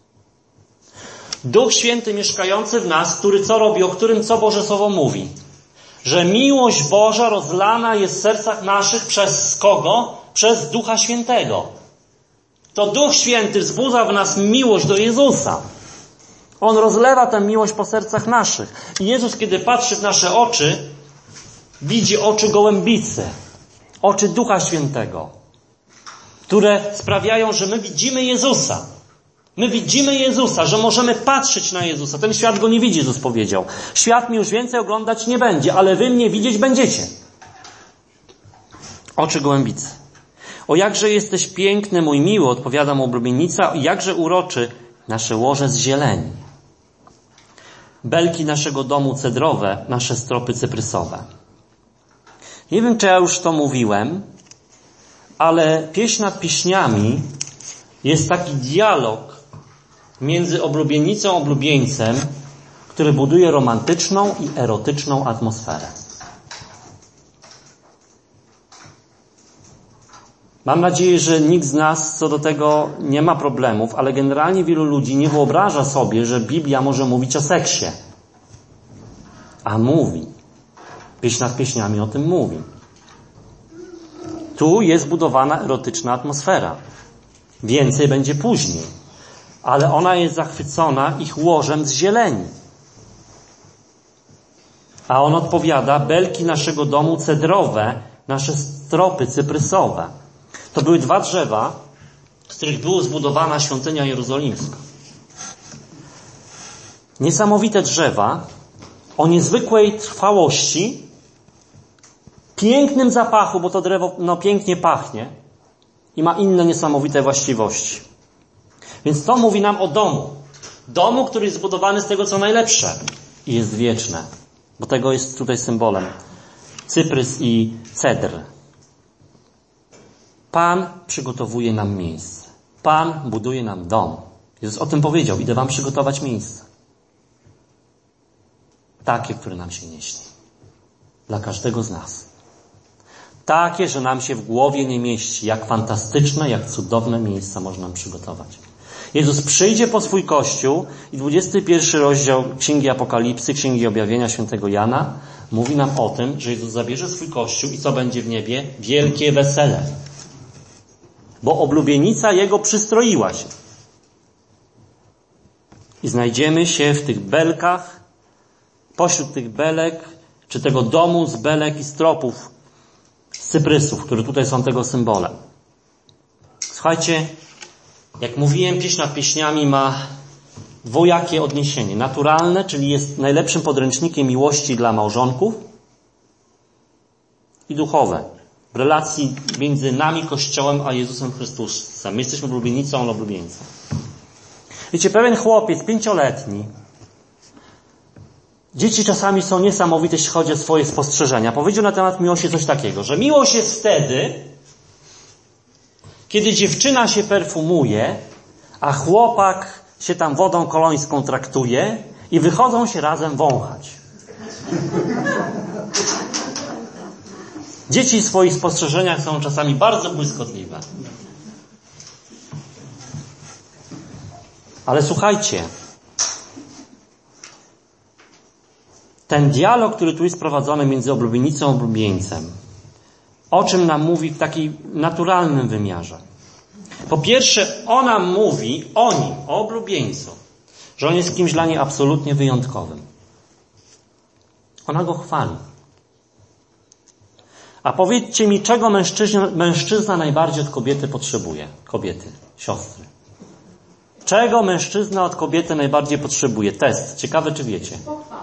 Duch Święty mieszkający w nas, który co robi, o którym co Boże Słowo mówi? Że miłość Boża rozlana jest w sercach naszych przez kogo? Przez Ducha Świętego. To Duch Święty wzbudza w nas miłość do Jezusa. On rozlewa tę miłość po sercach naszych. I Jezus, kiedy patrzy w nasze oczy, widzi oczy gołębicy, oczy Ducha Świętego, które sprawiają, że my widzimy Jezusa. My widzimy Jezusa, że możemy patrzeć na Jezusa. Ten świat go nie widzi, Jezus powiedział. Świat mi już więcej oglądać nie będzie, ale wy mnie widzieć będziecie. Oczy gołębicy. O jakże jesteś piękny, mój miły, odpowiada mu oblubienica, i jakże uroczy nasze łoże z zieleni. Belki naszego domu cedrowe, nasze stropy cyprysowe. Nie wiem, czy ja już to mówiłem, ale pieśń nad pieśniami jest taki dialog między oblubienicą a oblubieńcem, który buduje romantyczną i erotyczną atmosferę. Mam nadzieję, że nikt z nas co do tego nie ma problemów, ale generalnie wielu ludzi nie wyobraża sobie, że Biblia może mówić o seksie. A mówi. Pieśń nad pieśniami o tym mówi. Tu jest budowana erotyczna atmosfera. Więcej będzie później. Ale ona jest zachwycona ich łożem z zieleni. A on odpowiada, belki naszego domu cedrowe, nasze stropy cyprysowe. To były dwa drzewa, z których była zbudowana świątynia jerozolimska. Niesamowite drzewa o niezwykłej trwałości, pięknym zapachu, bo to drzewo no, pięknie pachnie i ma inne niesamowite właściwości. Więc to mówi nam o domu. Domu, który jest zbudowany z tego, co najlepsze i jest wieczne. Bo tego jest tutaj symbolem. Cyprys i cedr. Pan przygotowuje nam miejsce. Pan buduje nam dom. Jezus o tym powiedział. Idę wam przygotować miejsce. Takie, które nam się nie śni. Dla każdego z nas. Takie, że nam się w głowie nie mieści. Jak fantastyczne, jak cudowne miejsca można nam przygotować. Jezus przyjdzie po swój Kościół i dwudziesty pierwszy rozdział Księgi Apokalipsy, Księgi Objawienia świętego Jana mówi nam o tym, że Jezus zabierze swój Kościół i co będzie w niebie? Wielkie wesele. Bo oblubienica Jego przystroiła się. I znajdziemy się w tych belkach, pośród tych belek, czy tego domu z belek i stropów, z cyprysów, które tutaj są tego symbolem. Słuchajcie, jak mówiłem, pieśń nad pieśniami ma dwojakie odniesienie. Naturalne, czyli jest najlepszym podręcznikiem miłości dla małżonków, i duchowe, w relacji między nami, Kościołem, a Jezusem Chrystusem. My jesteśmy oblubienicą, on oblubieńcą. Wiecie, pewien chłopiec, pięcioletni, dzieci czasami są niesamowite, jeśli chodzi o swoje spostrzeżenia. Powiedział na temat miłości coś takiego, że miłość jest wtedy, kiedy dziewczyna się perfumuje, a chłopak się tam wodą kolońską traktuje i wychodzą się razem wąchać. Dzieci w swoich spostrzeżeniach są czasami bardzo błyskotliwe. Ale słuchajcie, ten dialog, który tu jest prowadzony między oblubienicą a oblubieńcem, o czym nam mówi w takim naturalnym wymiarze. Po pierwsze, ona mówi o nim, o oblubieńcu, że on jest kimś dla niej absolutnie wyjątkowym. Ona go chwali. A powiedzcie mi, czego mężczyzna, mężczyzna najbardziej od kobiety potrzebuje? Kobiety, siostry. Czego mężczyzna od kobiety najbardziej potrzebuje? Test. Ciekawe, czy wiecie.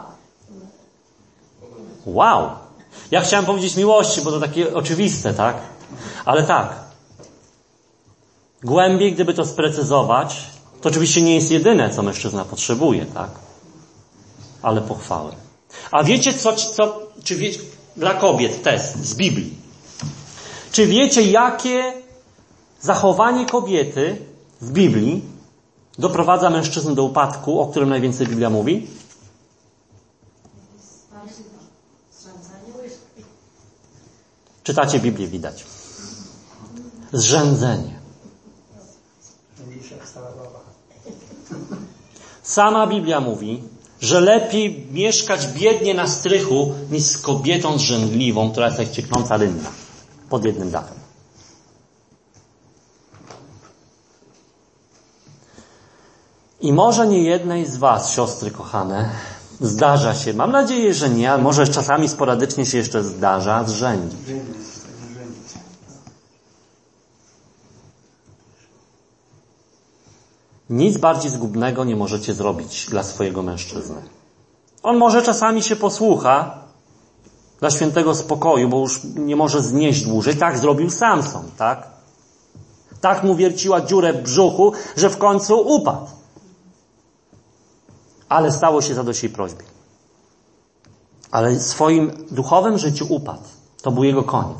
Wow! Ja chciałem powiedzieć miłości, bo to takie oczywiste, tak? Ale tak. Głębiej, gdyby to sprecyzować, to oczywiście nie jest jedyne, co mężczyzna potrzebuje, tak? Ale pochwały. A wiecie, co, co czy wiecie, dla kobiet test z Biblii. Czy wiecie, jakie zachowanie kobiety w Biblii doprowadza mężczyznę do upadku, o którym najwięcej Biblia mówi? Czytacie Biblię, widać. Zrzędzenie. Sama Biblia mówi, że lepiej mieszkać biednie na strychu, niż z kobietą zrzędliwą, która jest jak cieknąca rynna pod jednym dachem. I może nie jednej z was, siostry kochane, zdarza się, mam nadzieję, że nie, ale może czasami sporadycznie się jeszcze zdarza, zrzędzić. Nic bardziej zgubnego nie możecie zrobić dla swojego mężczyzny. On może czasami się posłucha dla świętego spokoju, bo już nie może znieść dłużej. Tak zrobił Samson, tak? Tak mu wierciła dziurę w brzuchu, że w końcu upadł. Ale stało się zadość jej prośbie. Ale w swoim duchowym życiu upadł. To był jego koniec.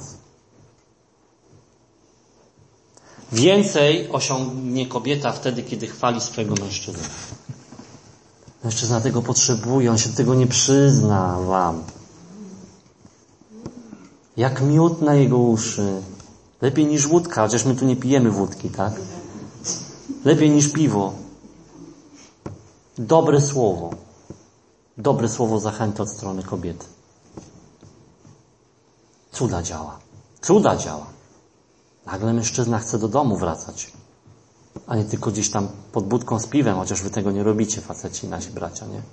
Więcej osiągnie kobieta wtedy, kiedy chwali swojego mężczyznę. Mężczyzna tego potrzebuje, on się do tego nie przyzna wam. Jak miód na jego uszy. Lepiej niż wódka, chociaż my tu nie pijemy wódki, tak? Lepiej niż piwo. Dobre słowo. Dobre słowo zachęty od strony kobiety. Cuda działa. Cuda działa. Nagle mężczyzna chce do domu wracać, a nie tylko gdzieś tam pod budką z piwem, chociaż wy tego nie robicie, faceci, nasi bracia, nie?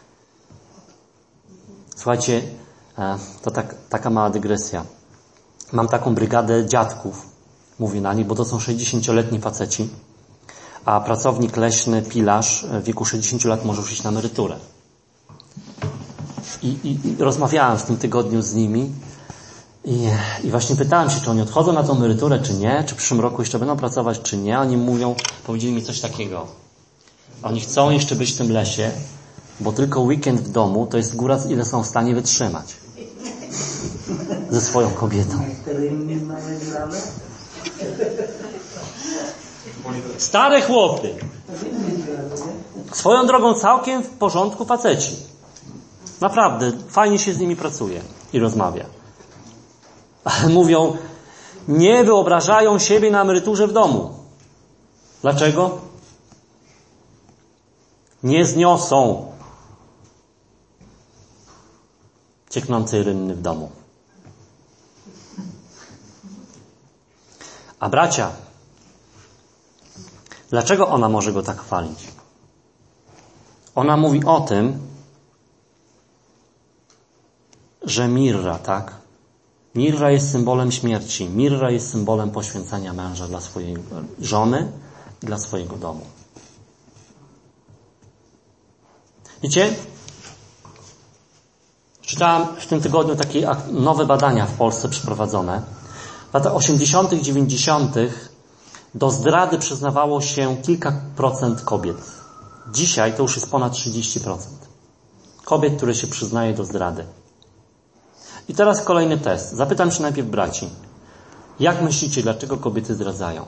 Słuchajcie, to tak, taka mała dygresja. Mam taką brygadę dziadków, mówię na nich, bo to są sześćdziesięcioletni faceci, a pracownik leśny, pilarz w wieku sześćdziesięciu lat może już iść na emeryturę. I, i, i rozmawiałem w tym tygodniu z nimi i, i właśnie pytałem się, czy oni odchodzą na tą emeryturę, czy nie, czy w przyszłym roku jeszcze będą pracować, czy nie. Oni mówią, powiedzieli mi coś takiego. Oni chcą jeszcze być w tym lesie, bo tylko weekend w domu to jest góra, ile są w stanie wytrzymać ze swoją kobietą. Stare chłopy. Swoją drogą całkiem w porządku faceci. Naprawdę, fajnie się z nimi pracuje i rozmawia. Ale mówią, nie wyobrażają siebie na emeryturze w domu. Dlaczego? Nie zniosą cieknącej rynny w domu. A bracia, dlaczego ona może go tak chwalić? Ona mówi o tym, że mirra, tak? Mirra jest symbolem śmierci. Mirra jest symbolem poświęcenia męża dla swojej żony i dla swojego domu. Wiecie? Czytałem w tym tygodniu takie nowe badania w Polsce przeprowadzone. W latach osiemdziesiątych, dziewięćdziesiątych do zdrady przyznawało się kilka procent kobiet. Dzisiaj to już jest ponad trzydzieści procent. Kobiet, które się przyznaje do zdrady. I teraz kolejny test. Zapytam się najpierw braci. Jak myślicie, dlaczego kobiety zdradzają?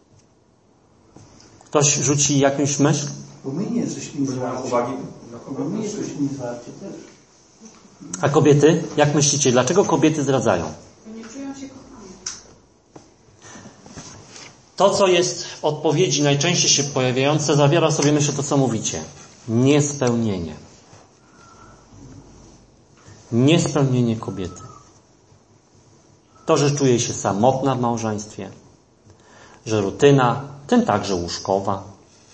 Ktoś rzuci jakąś myśl? Bo my nie jesteśmy zwarci. Bo my jesteśmy zwarci też. A kobiety? Jak myślicie, dlaczego kobiety zdradzają? Nie czują się kochane. To, co jest w odpowiedzi najczęściej się pojawiające, zawiera sobie, myślę, to, co mówicie. Niespełnienie. Niespełnienie kobiety. To, że czuje się samotna w małżeństwie, że rutyna, w tym także łóżkowa,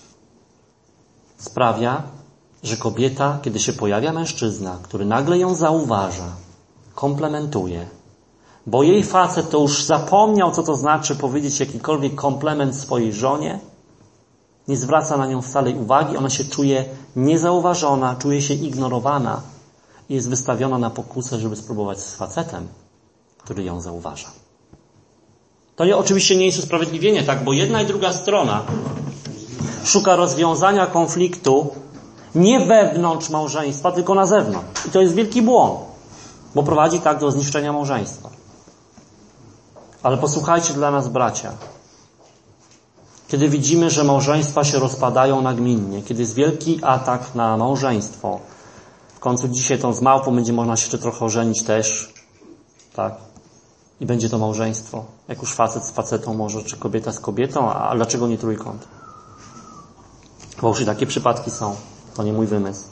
sprawia, że kobieta, kiedy się pojawia mężczyzna, który nagle ją zauważa, komplementuje, bo jej facet to już zapomniał, co to znaczy powiedzieć jakikolwiek komplement swojej żonie, nie zwraca na nią wcale uwagi, ona się czuje niezauważona, czuje się ignorowana i jest wystawiona na pokusę, żeby spróbować z facetem, który ją zauważa. To nie, oczywiście nie jest usprawiedliwienie, tak, bo jedna i druga strona szuka rozwiązania konfliktu nie wewnątrz małżeństwa, tylko na zewnątrz. I to jest wielki błąd, bo prowadzi tak do zniszczenia małżeństwa. Ale posłuchajcie dla nas, bracia. Kiedy widzimy, że małżeństwa się rozpadają nagminnie, kiedy jest wielki atak na małżeństwo, W końcu dzisiaj tą z małpą będzie można się jeszcze trochę ożenić też. Tak? I będzie to małżeństwo. Jak już facet z facetą może, czy kobieta z kobietą, a dlaczego nie trójkąt? Bo już i takie przypadki są. To nie mój wymysł.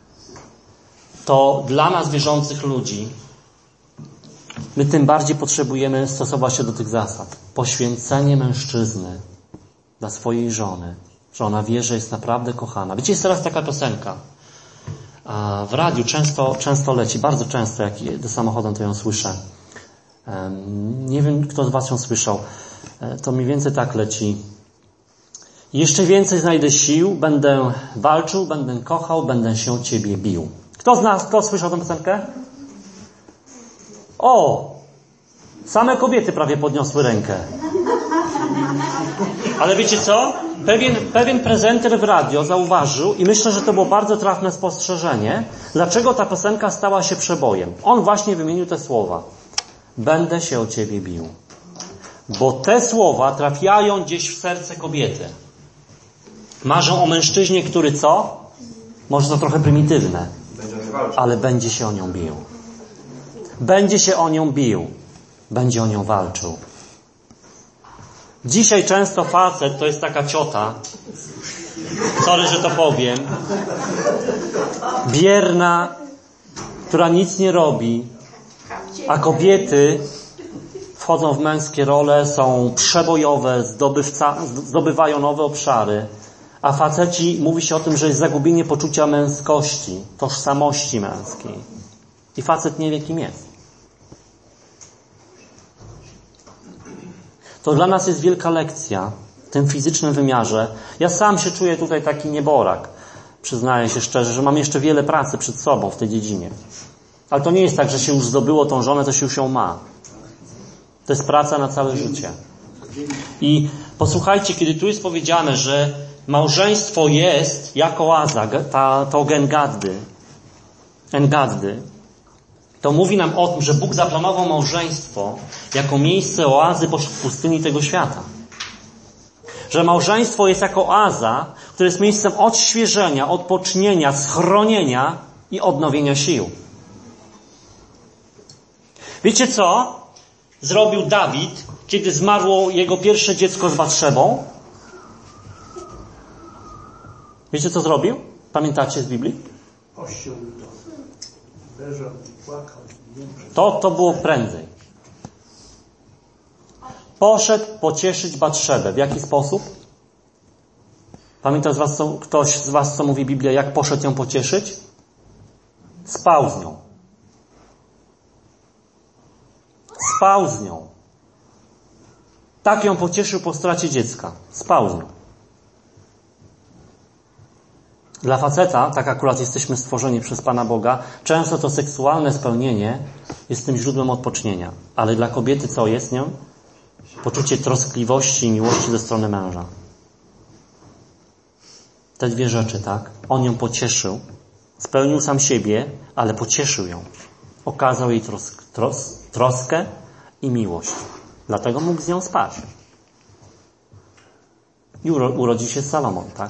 To dla nas wierzących ludzi my tym bardziej potrzebujemy stosować się do tych zasad. Poświęcenie mężczyzny dla swojej żony, że ona wie, że jest naprawdę kochana. Wiecie, jest teraz taka piosenka. A w radiu często, często leci, bardzo często, jak jedę samochodem, to ją słyszę. Nie wiem, kto z was ją słyszał. To mniej więcej tak leci. Jeszcze więcej znajdę sił, będę walczył, będę kochał, będę się ciebie bił. Kto z nas, kto słyszał tę piosenkę? O! Same kobiety prawie podniosły rękę. Ale wiecie co? Pewien, pewien prezenter w radio zauważył i myślę, że to było bardzo trafne spostrzeżenie, dlaczego ta piosenka stała się przebojem. On właśnie wymienił te słowa. Będę się o ciebie bił. Bo te słowa trafiają gdzieś w serce kobiety. Marzą o mężczyźnie, który co? Może to trochę prymitywne, ale będzie się o nią bił. Będzie się o nią bił. Będzie o nią walczył. Dzisiaj często facet to jest taka ciota, sorry, że to powiem, bierna, która nic nie robi, a kobiety wchodzą w męskie role, są przebojowe, zdobywca, zdobywają nowe obszary, a faceci, mówi się o tym, że jest zagubienie poczucia męskości, tożsamości męskiej. I facet nie wie, kim jest. To dla nas jest wielka lekcja w tym fizycznym wymiarze. Ja sam się czuję tutaj taki nieborak. Przyznaję się szczerze, że mam jeszcze wiele pracy przed sobą w tej dziedzinie. Ale to nie jest tak, że się już zdobyło tą żonę, to się już ją ma. To jest praca na całe życie. I posłuchajcie, kiedy tu jest powiedziane, że małżeństwo jest jak oaza, ta, to Engaddy, Engaddy, to mówi nam o tym, że Bóg zaplanował małżeństwo jako miejsce oazy pośród pustyni tego świata. Że małżeństwo jest jako oaza, które jest miejscem odświeżenia, odpocznienia, schronienia i odnowienia sił. Wiecie co zrobił Dawid, kiedy zmarło jego pierwsze dziecko z Batszebą? Wiecie co zrobił? Pamiętacie z Biblii? Ościął to. Leżał i płakał. To, to było prędzej. Poszedł pocieszyć Batszebę. W jaki sposób? Pamięta z was, co, ktoś z was, co mówi Biblia, jak poszedł ją pocieszyć? Spał z nią. Spał z nią. Tak ją pocieszył po stracie dziecka. Spał z nią. Dla faceta, tak akurat jesteśmy stworzeni przez Pana Boga, często to seksualne spełnienie jest tym źródłem odpocznienia. Ale dla kobiety co jest nią? Poczucie troskliwości i miłości ze strony męża. Te dwie rzeczy, tak? On ją pocieszył. Spełnił sam siebie, ale pocieszył ją. Okazał jej trosk, tros, troskę i miłość. Dlatego mógł z nią spać. I uro, urodzi się Salomon, tak?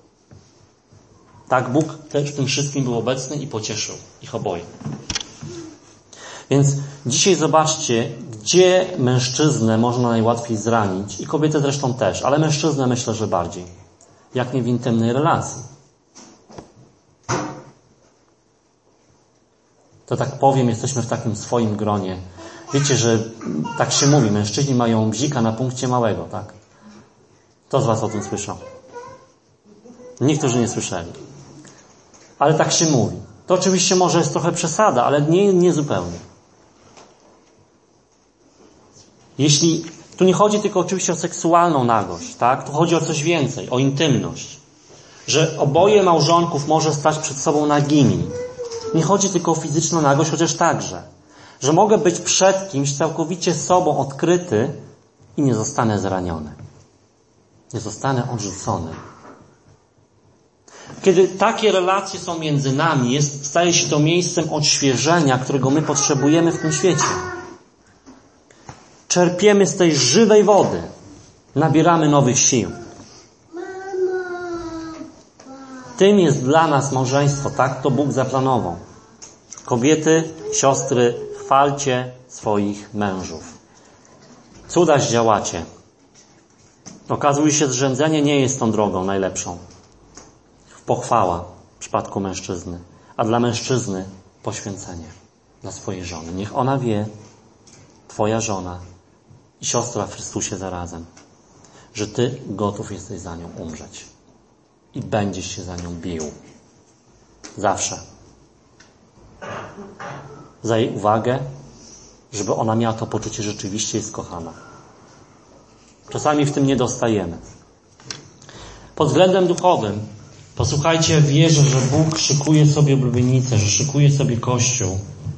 Tak, Bóg też w tym wszystkim był obecny i pocieszył ich oboje. Więc dzisiaj zobaczcie, gdzie mężczyznę można najłatwiej zranić i kobietę zresztą też, ale mężczyznę myślę, że bardziej. Jak nie w intymnej relacji. To tak powiem, jesteśmy w takim swoim gronie. Wiecie, że tak się mówi, mężczyźni mają bzika na punkcie małego, tak? Kto z was o tym słyszał? Niektórzy nie słyszeli. Ale tak się mówi. To oczywiście może jest trochę przesada, ale nie, nie zupełnie. Jeśli tu nie chodzi tylko oczywiście o seksualną nagość, tak? Tu chodzi o coś więcej, o intymność. Że oboje małżonków może stać przed sobą nagimi. Nie chodzi tylko o fizyczną nagość, chociaż także. Że mogę być przed kimś całkowicie sobą odkryty i nie zostanę zraniony. Nie zostanę odrzucony. Kiedy takie relacje są między nami, jest, staje się to miejscem odświeżenia, którego my potrzebujemy w tym świecie. Czerpiemy z tej żywej wody. Nabieramy nowych sił. tym jest dla nas małżeństwo. Tak to Bóg zaplanował. Kobiety, siostry, chwalcie swoich mężów. Cuda zdziałacie. Okazuje się, że zrzędzenie nie jest tą drogą najlepszą. Pochwała w przypadku mężczyzny, a dla mężczyzny poświęcenie dla swojej żony. Niech ona wie, twoja żona i siostra w Chrystusie zarazem, że ty gotów jesteś za nią umrzeć i będziesz się za nią bił. Zawsze. Za jej uwagę, żeby ona miała to poczucie, że rzeczywiście jest kochana. Czasami w tym nie dostajemy. Pod względem duchowym, posłuchajcie, wierzę, że Bóg szykuje sobie oblubienicę, że szykuje sobie Kościół,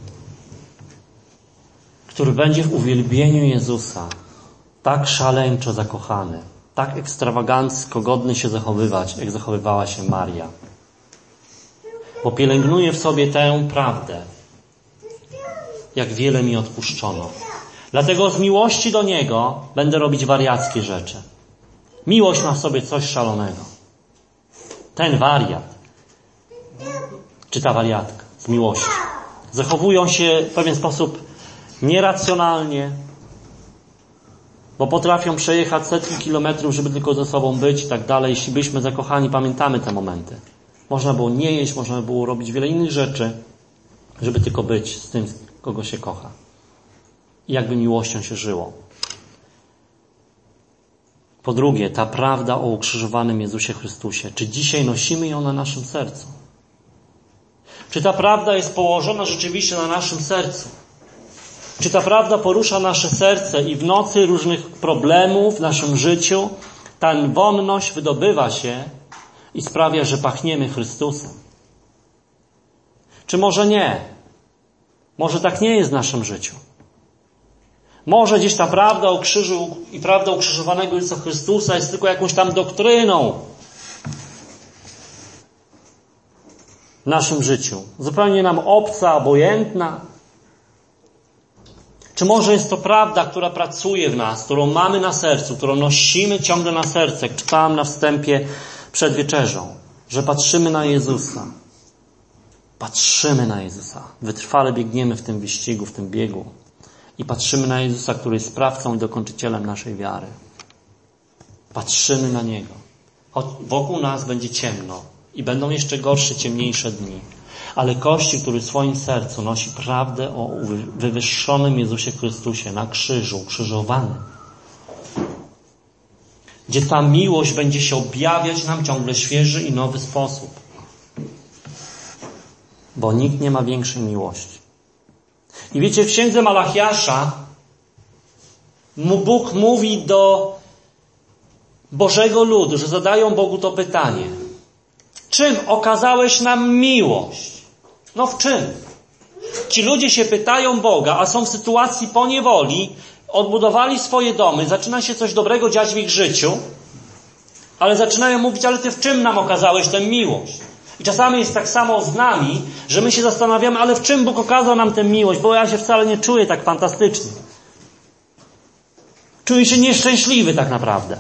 który będzie w uwielbieniu Jezusa tak szaleńczo zakochany, tak ekstrawagancko godny się zachowywać, jak zachowywała się Maria. Bo pielęgnuje w sobie tę prawdę, jak wiele mi odpuszczono. Dlatego z miłości do Niego będę robić wariackie rzeczy. Miłość ma w sobie coś szalonego. Ten wariat, czy ta wariatka z miłości, zachowują się w pewien sposób nieracjonalnie, bo potrafią przejechać setki kilometrów, żeby tylko ze sobą być i tak dalej. Jeśli byliśmy zakochani, pamiętamy te momenty. Można było nie jeść, można było robić wiele innych rzeczy, żeby tylko być z tym, kogo się kocha. I jakby miłością się żyło. Po drugie, ta prawda o ukrzyżowanym Jezusie Chrystusie. Czy dzisiaj nosimy ją na naszym sercu? Czy ta prawda jest położona rzeczywiście na naszym sercu? Czy ta prawda porusza nasze serce i w nocy różnych problemów w naszym życiu ta wonność wydobywa się i sprawia, że pachniemy Chrystusem? Czy może nie? Może tak nie jest w naszym życiu. Może gdzieś ta prawda o krzyżu i prawda ukrzyżowanego Jezusa Chrystusa jest tylko jakąś tam doktryną w naszym życiu. Zupełnie nam obca, obojętna. Czy może jest to prawda, która pracuje w nas, którą mamy na sercu, którą nosimy ciągle na serce, jak czytałem na wstępie przed wieczerzą, że patrzymy na Jezusa. Patrzymy na Jezusa. Wytrwale biegniemy w tym wyścigu, w tym biegu. I patrzymy na Jezusa, który jest sprawcą i dokończycielem naszej wiary. Patrzymy na Niego. Choć wokół nas będzie ciemno i będą jeszcze gorsze, ciemniejsze dni. Ale Kościół, który w swoim sercu nosi prawdę o wywyższonym Jezusie Chrystusie na krzyżu, ukrzyżowanym, gdzie ta miłość będzie się objawiać nam ciągle świeży i nowy sposób. Bo nikt nie ma większej miłości. I wiecie, w księdze Malachiasza Bóg mówi do Bożego ludu, że zadają Bogu to pytanie. Czym okazałeś nam miłość? No w czym? Ci ludzie się pytają Boga, a są w sytuacji poniewoli, odbudowali swoje domy, zaczyna się coś dobrego dziać w ich życiu, ale zaczynają mówić, ale Ty w czym nam okazałeś tę miłość? I czasami jest tak samo z nami, że my się zastanawiamy, ale w czym Bóg okazał nam tę miłość, bo ja się wcale nie czuję tak fantastycznie. Czuję się nieszczęśliwy tak naprawdę.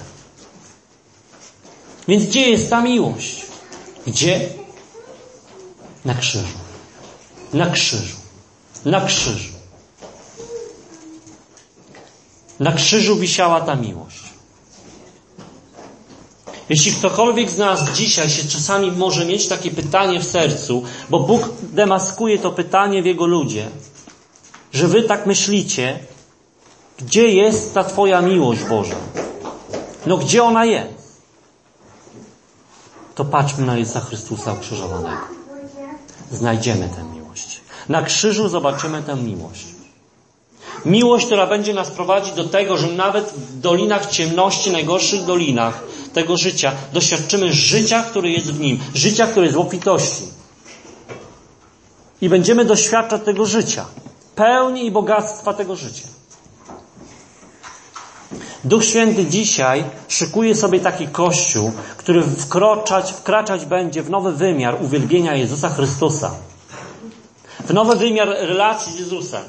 Więc gdzie jest ta miłość? Gdzie? Na krzyżu. Na krzyżu. Na krzyżu. Na krzyżu wisiała ta miłość. Jeśli ktokolwiek z nas dzisiaj się czasami może mieć takie pytanie w sercu, bo Bóg demaskuje to pytanie w Jego ludzie, że wy tak myślicie, gdzie jest ta Twoja miłość, Boża? No gdzie ona jest? To patrzmy na Jezusa Chrystusa ukrzyżowanego. Znajdziemy tę miłość. Na krzyżu zobaczymy tę miłość. Miłość, która będzie nas prowadzić do tego, że nawet w dolinach ciemności, najgorszych dolinach tego życia, doświadczymy życia, które jest w Nim. Życia, które jest w obfitości. I będziemy doświadczać tego życia. Pełni i bogactwa tego życia. Duch Święty dzisiaj szykuje sobie taki Kościół, który wkraczać, wkraczać będzie w nowy wymiar uwielbienia Jezusa Chrystusa. W nowy wymiar relacji z Jezusem.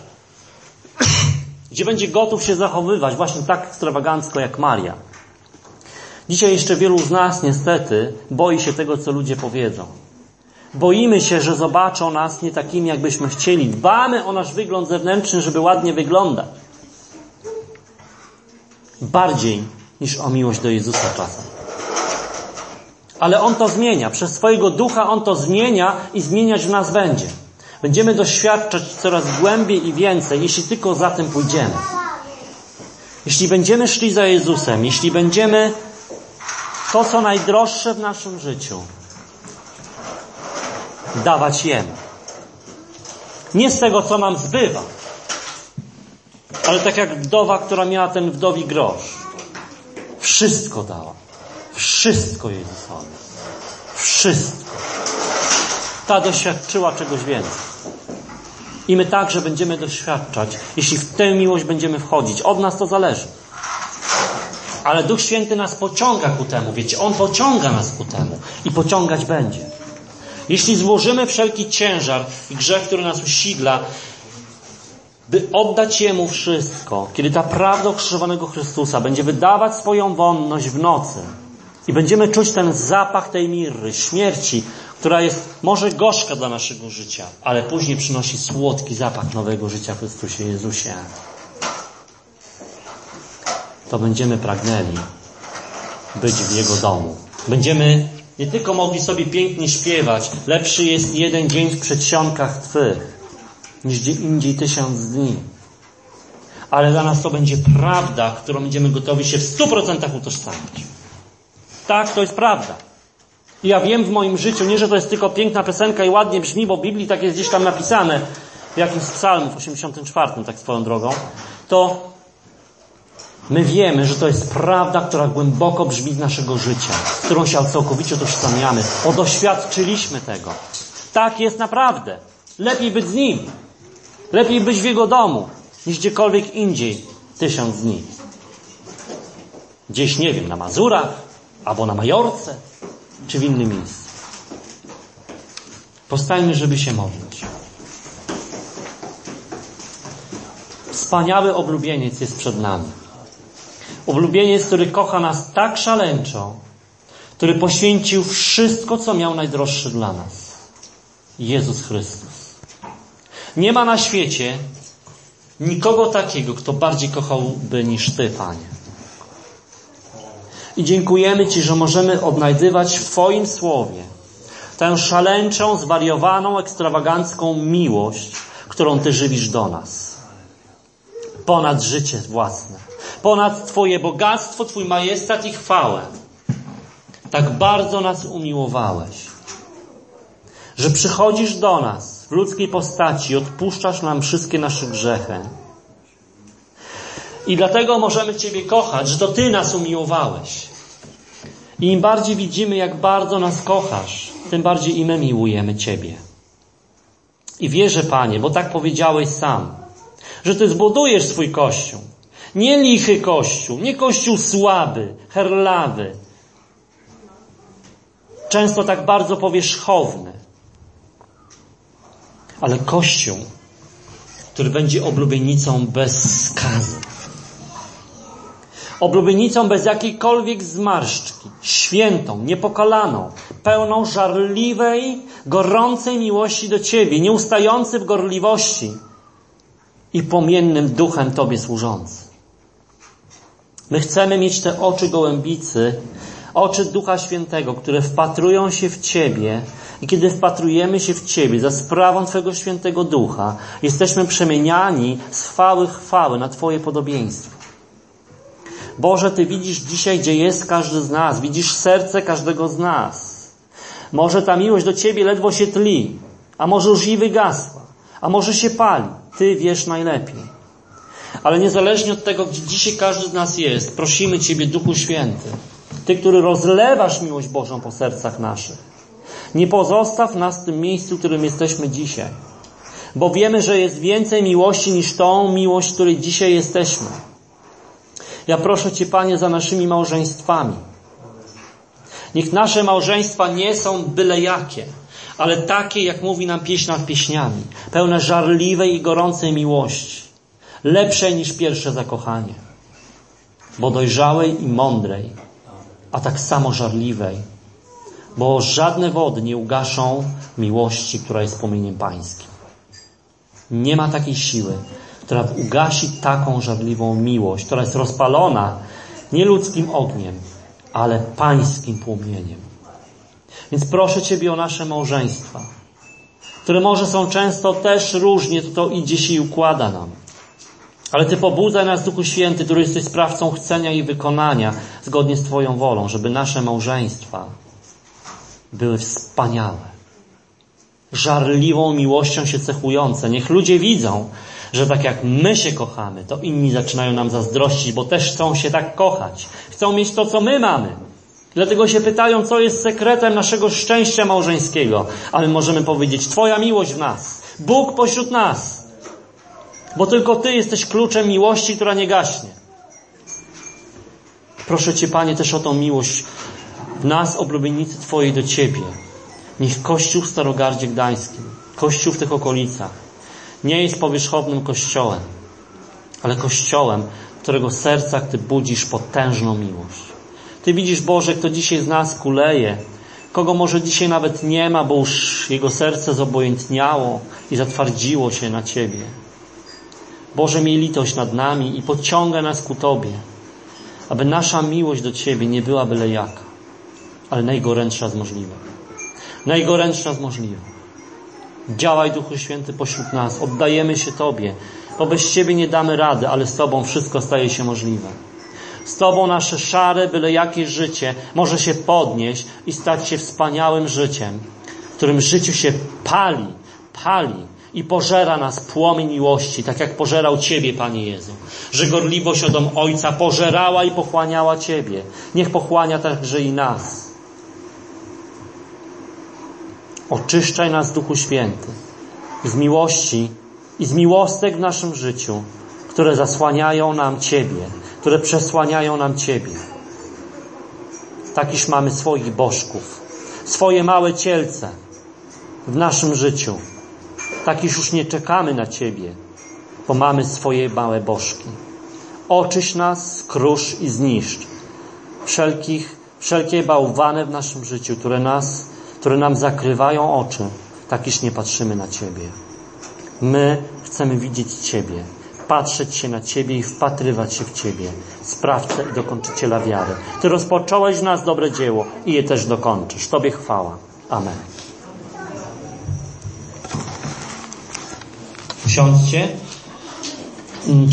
Gdzie będzie gotów się zachowywać właśnie tak ekstrawagancko jak Maria. Dzisiaj jeszcze wielu z nas niestety boi się tego, co ludzie powiedzą. Boimy się, że zobaczą nas nie takimi, jakbyśmy chcieli. Dbamy o nasz wygląd zewnętrzny, żeby ładnie wyglądać. Bardziej niż o miłość do Jezusa czasem. Ale On to zmienia. Przez swojego ducha On to zmienia i zmieniać w nas będzie. Będziemy doświadczać coraz głębiej i więcej, jeśli tylko za tym pójdziemy. Jeśli będziemy szli za Jezusem, jeśli będziemy to, co najdroższe w naszym życiu, dawać Jemu. Nie z tego, co nam zbywa, ale tak jak wdowa, która miała ten wdowi grosz. Wszystko dała. Wszystko Jezusowi. Wszystko. Ta doświadczyła czegoś więcej. I my także będziemy doświadczać, jeśli w tę miłość będziemy wchodzić. Od nas to zależy. Ale Duch Święty nas pociąga ku temu. Wiecie, On pociąga nas ku temu. I pociągać będzie. Jeśli złożymy wszelki ciężar i grzech, który nas usidla, by oddać Jemu wszystko, kiedy ta prawda ukrzyżowanego Chrystusa będzie wydawać swoją wonność w nocy i będziemy czuć ten zapach tej mirry, śmierci, która jest może gorzka dla naszego życia, ale później przynosi słodki zapach nowego życia w Chrystusie Jezusie, to będziemy pragnęli być w Jego domu. Będziemy nie tylko mogli sobie pięknie śpiewać, lepszy jest jeden dzień w przedsionkach Twych, niż gdzie indziej tysiąc dni. Ale dla nas to będzie prawda, którą będziemy gotowi się w stu procentach utożsamić. Tak, to jest prawda. I ja wiem w moim życiu, nie, że to jest tylko piękna piosenka i ładnie brzmi, bo w Biblii tak jest gdzieś tam napisane, w jakimś z psalmów, osiemdziesiątym czwartym, tak swoją drogą, to my wiemy, że to jest prawda, która głęboko brzmi z naszego życia, z którą się całkowicie utożsamiamy, bo doświadczyliśmy tego. Tak jest naprawdę. Lepiej być z Nim. Lepiej być w Jego domu, niż gdziekolwiek indziej tysiąc dni. Gdzieś, nie wiem, na Mazurach, albo na Majorce, czy w innym miejscu. Powstańmy, żeby się modlić. Wspaniały oblubieniec jest przed nami. Oblubieniec, który kocha nas tak szaleńczo, który poświęcił wszystko, co miał najdroższe dla nas. Jezus Chrystus. Nie ma na świecie nikogo takiego, kto bardziej kochałby niż Ty, Panie. I dziękujemy Ci, że możemy odnajdywać w Twoim Słowie tę szaleńczą, zwariowaną, ekstrawagancką miłość, którą Ty żywisz do nas. Ponad życie własne. Ponad Twoje bogactwo, Twój majestat i chwałę. Tak bardzo nas umiłowałeś, że przychodzisz do nas w ludzkiej postaci i odpuszczasz nam wszystkie nasze grzechy. I dlatego możemy Ciebie kochać, że to Ty nas umiłowałeś. I im bardziej widzimy, jak bardzo nas kochasz, tym bardziej i my miłujemy Ciebie. I wierzę, Panie, bo tak powiedziałeś sam, że Ty zbudujesz swój Kościół. Nie lichy Kościół, nie Kościół słaby, herlawy. Często tak bardzo powierzchowny. Ale Kościół, który będzie oblubienicą bez skazy. Oblubienicą bez jakiejkolwiek zmarszczki, świętą, niepokalaną, pełną żarliwej, gorącej miłości do Ciebie, nieustający w gorliwości i płomiennym duchem Tobie służący. My chcemy mieć te oczy gołębicy, oczy Ducha Świętego, które wpatrują się w Ciebie i kiedy wpatrujemy się w Ciebie za sprawą Twojego Świętego Ducha, jesteśmy przemieniani z chwały chwały na Twoje podobieństwo. Boże, Ty widzisz dzisiaj, gdzie jest każdy z nas. Widzisz serce każdego z nas. Może ta miłość do Ciebie ledwo się tli, a może już i wygasła, a może się pali. Ty wiesz najlepiej. Ale niezależnie od tego, gdzie dzisiaj każdy z nas jest, prosimy Ciebie, Duchu Święty, Ty, który rozlewasz miłość Bożą po sercach naszych, nie pozostaw nas w tym miejscu, w którym jesteśmy dzisiaj. Bo wiemy, że jest więcej miłości niż tą miłość, w której dzisiaj jesteśmy. Ja proszę Cię, Panie, za naszymi małżeństwami. Niech nasze małżeństwa nie są byle jakie, ale takie, jak mówi nam pieśń nad pieśniami, pełne żarliwej i gorącej miłości, lepszej niż pierwsze zakochanie, bo dojrzałej i mądrej, a tak samo żarliwej, bo żadne wody nie ugaszą miłości, która jest płomieniem Pańskim. Nie ma takiej siły, która ugasi taką żarliwą miłość, która jest rozpalona nie ludzkim ogniem, ale Pańskim płomieniem. Więc proszę Ciebie o nasze małżeństwa, które może są często też różnie, to idzie się i układa nam. Ale Ty pobudzaj nas, Duchu Święty, który jesteś sprawcą chcenia i wykonania zgodnie z Twoją wolą, żeby nasze małżeństwa były wspaniałe, żarliwą miłością się cechujące. Niech ludzie widzą, że tak jak my się kochamy, to inni zaczynają nam zazdrościć, bo też chcą się tak kochać. Chcą mieć to, co my mamy. Dlatego się pytają, co jest sekretem naszego szczęścia małżeńskiego. A my możemy powiedzieć, Twoja miłość w nas. Bóg pośród nas. Bo tylko Ty jesteś kluczem miłości, która nie gaśnie. Proszę Cię, Panie, też o tą miłość w nas, oblubienicy Twojej, do Ciebie. Niech Kościół w Starogardzie Gdańskim, Kościół w tych okolicach, nie jest powierzchownym kościołem, ale kościołem, którego sercach Ty budzisz potężną miłość. Ty widzisz, Boże, kto dzisiaj z nas kuleje, kogo może dzisiaj nawet nie ma, bo już jego serce zobojętniało i zatwardziło się na Ciebie. Boże, miej litość nad nami i podciągaj nas ku Tobie, aby nasza miłość do Ciebie nie była byle jaka, ale najgorętsza z możliwych. Najgorętsza z możliwych. Działaj, Duchu Święty, pośród nas. Oddajemy się Tobie, bo bez Ciebie nie damy rady, ale z Tobą wszystko staje się możliwe. Z Tobą nasze szare, byle jakie życie może się podnieść i stać się wspaniałym życiem, w którym życiu się pali, pali i pożera nas płomień miłości, tak jak pożerał Ciebie, Panie Jezu. Że gorliwość o dom Ojca pożerała i pochłaniała Ciebie. Niech pochłania także i nas. Oczyszczaj nas, Duchu Święty, z miłości i z miłostek w naszym życiu, które zasłaniają nam Ciebie, które przesłaniają nam Ciebie. Tak iż mamy swoich bożków, swoje małe cielce w naszym życiu. Tak iż już nie czekamy na Ciebie, bo mamy swoje małe bożki. Oczyść nas, skrusz i zniszcz wszelkich, wszelkie bałwany w naszym życiu, które nas, które nam zakrywają oczy, tak iż nie patrzymy na Ciebie. My chcemy widzieć Ciebie, patrzeć się na Ciebie i wpatrywać się w Ciebie, Sprawcę i dokończyciela wiary. Ty rozpocząłeś w nas dobre dzieło i je też dokończysz. Tobie chwała. Amen. Usiądźcie.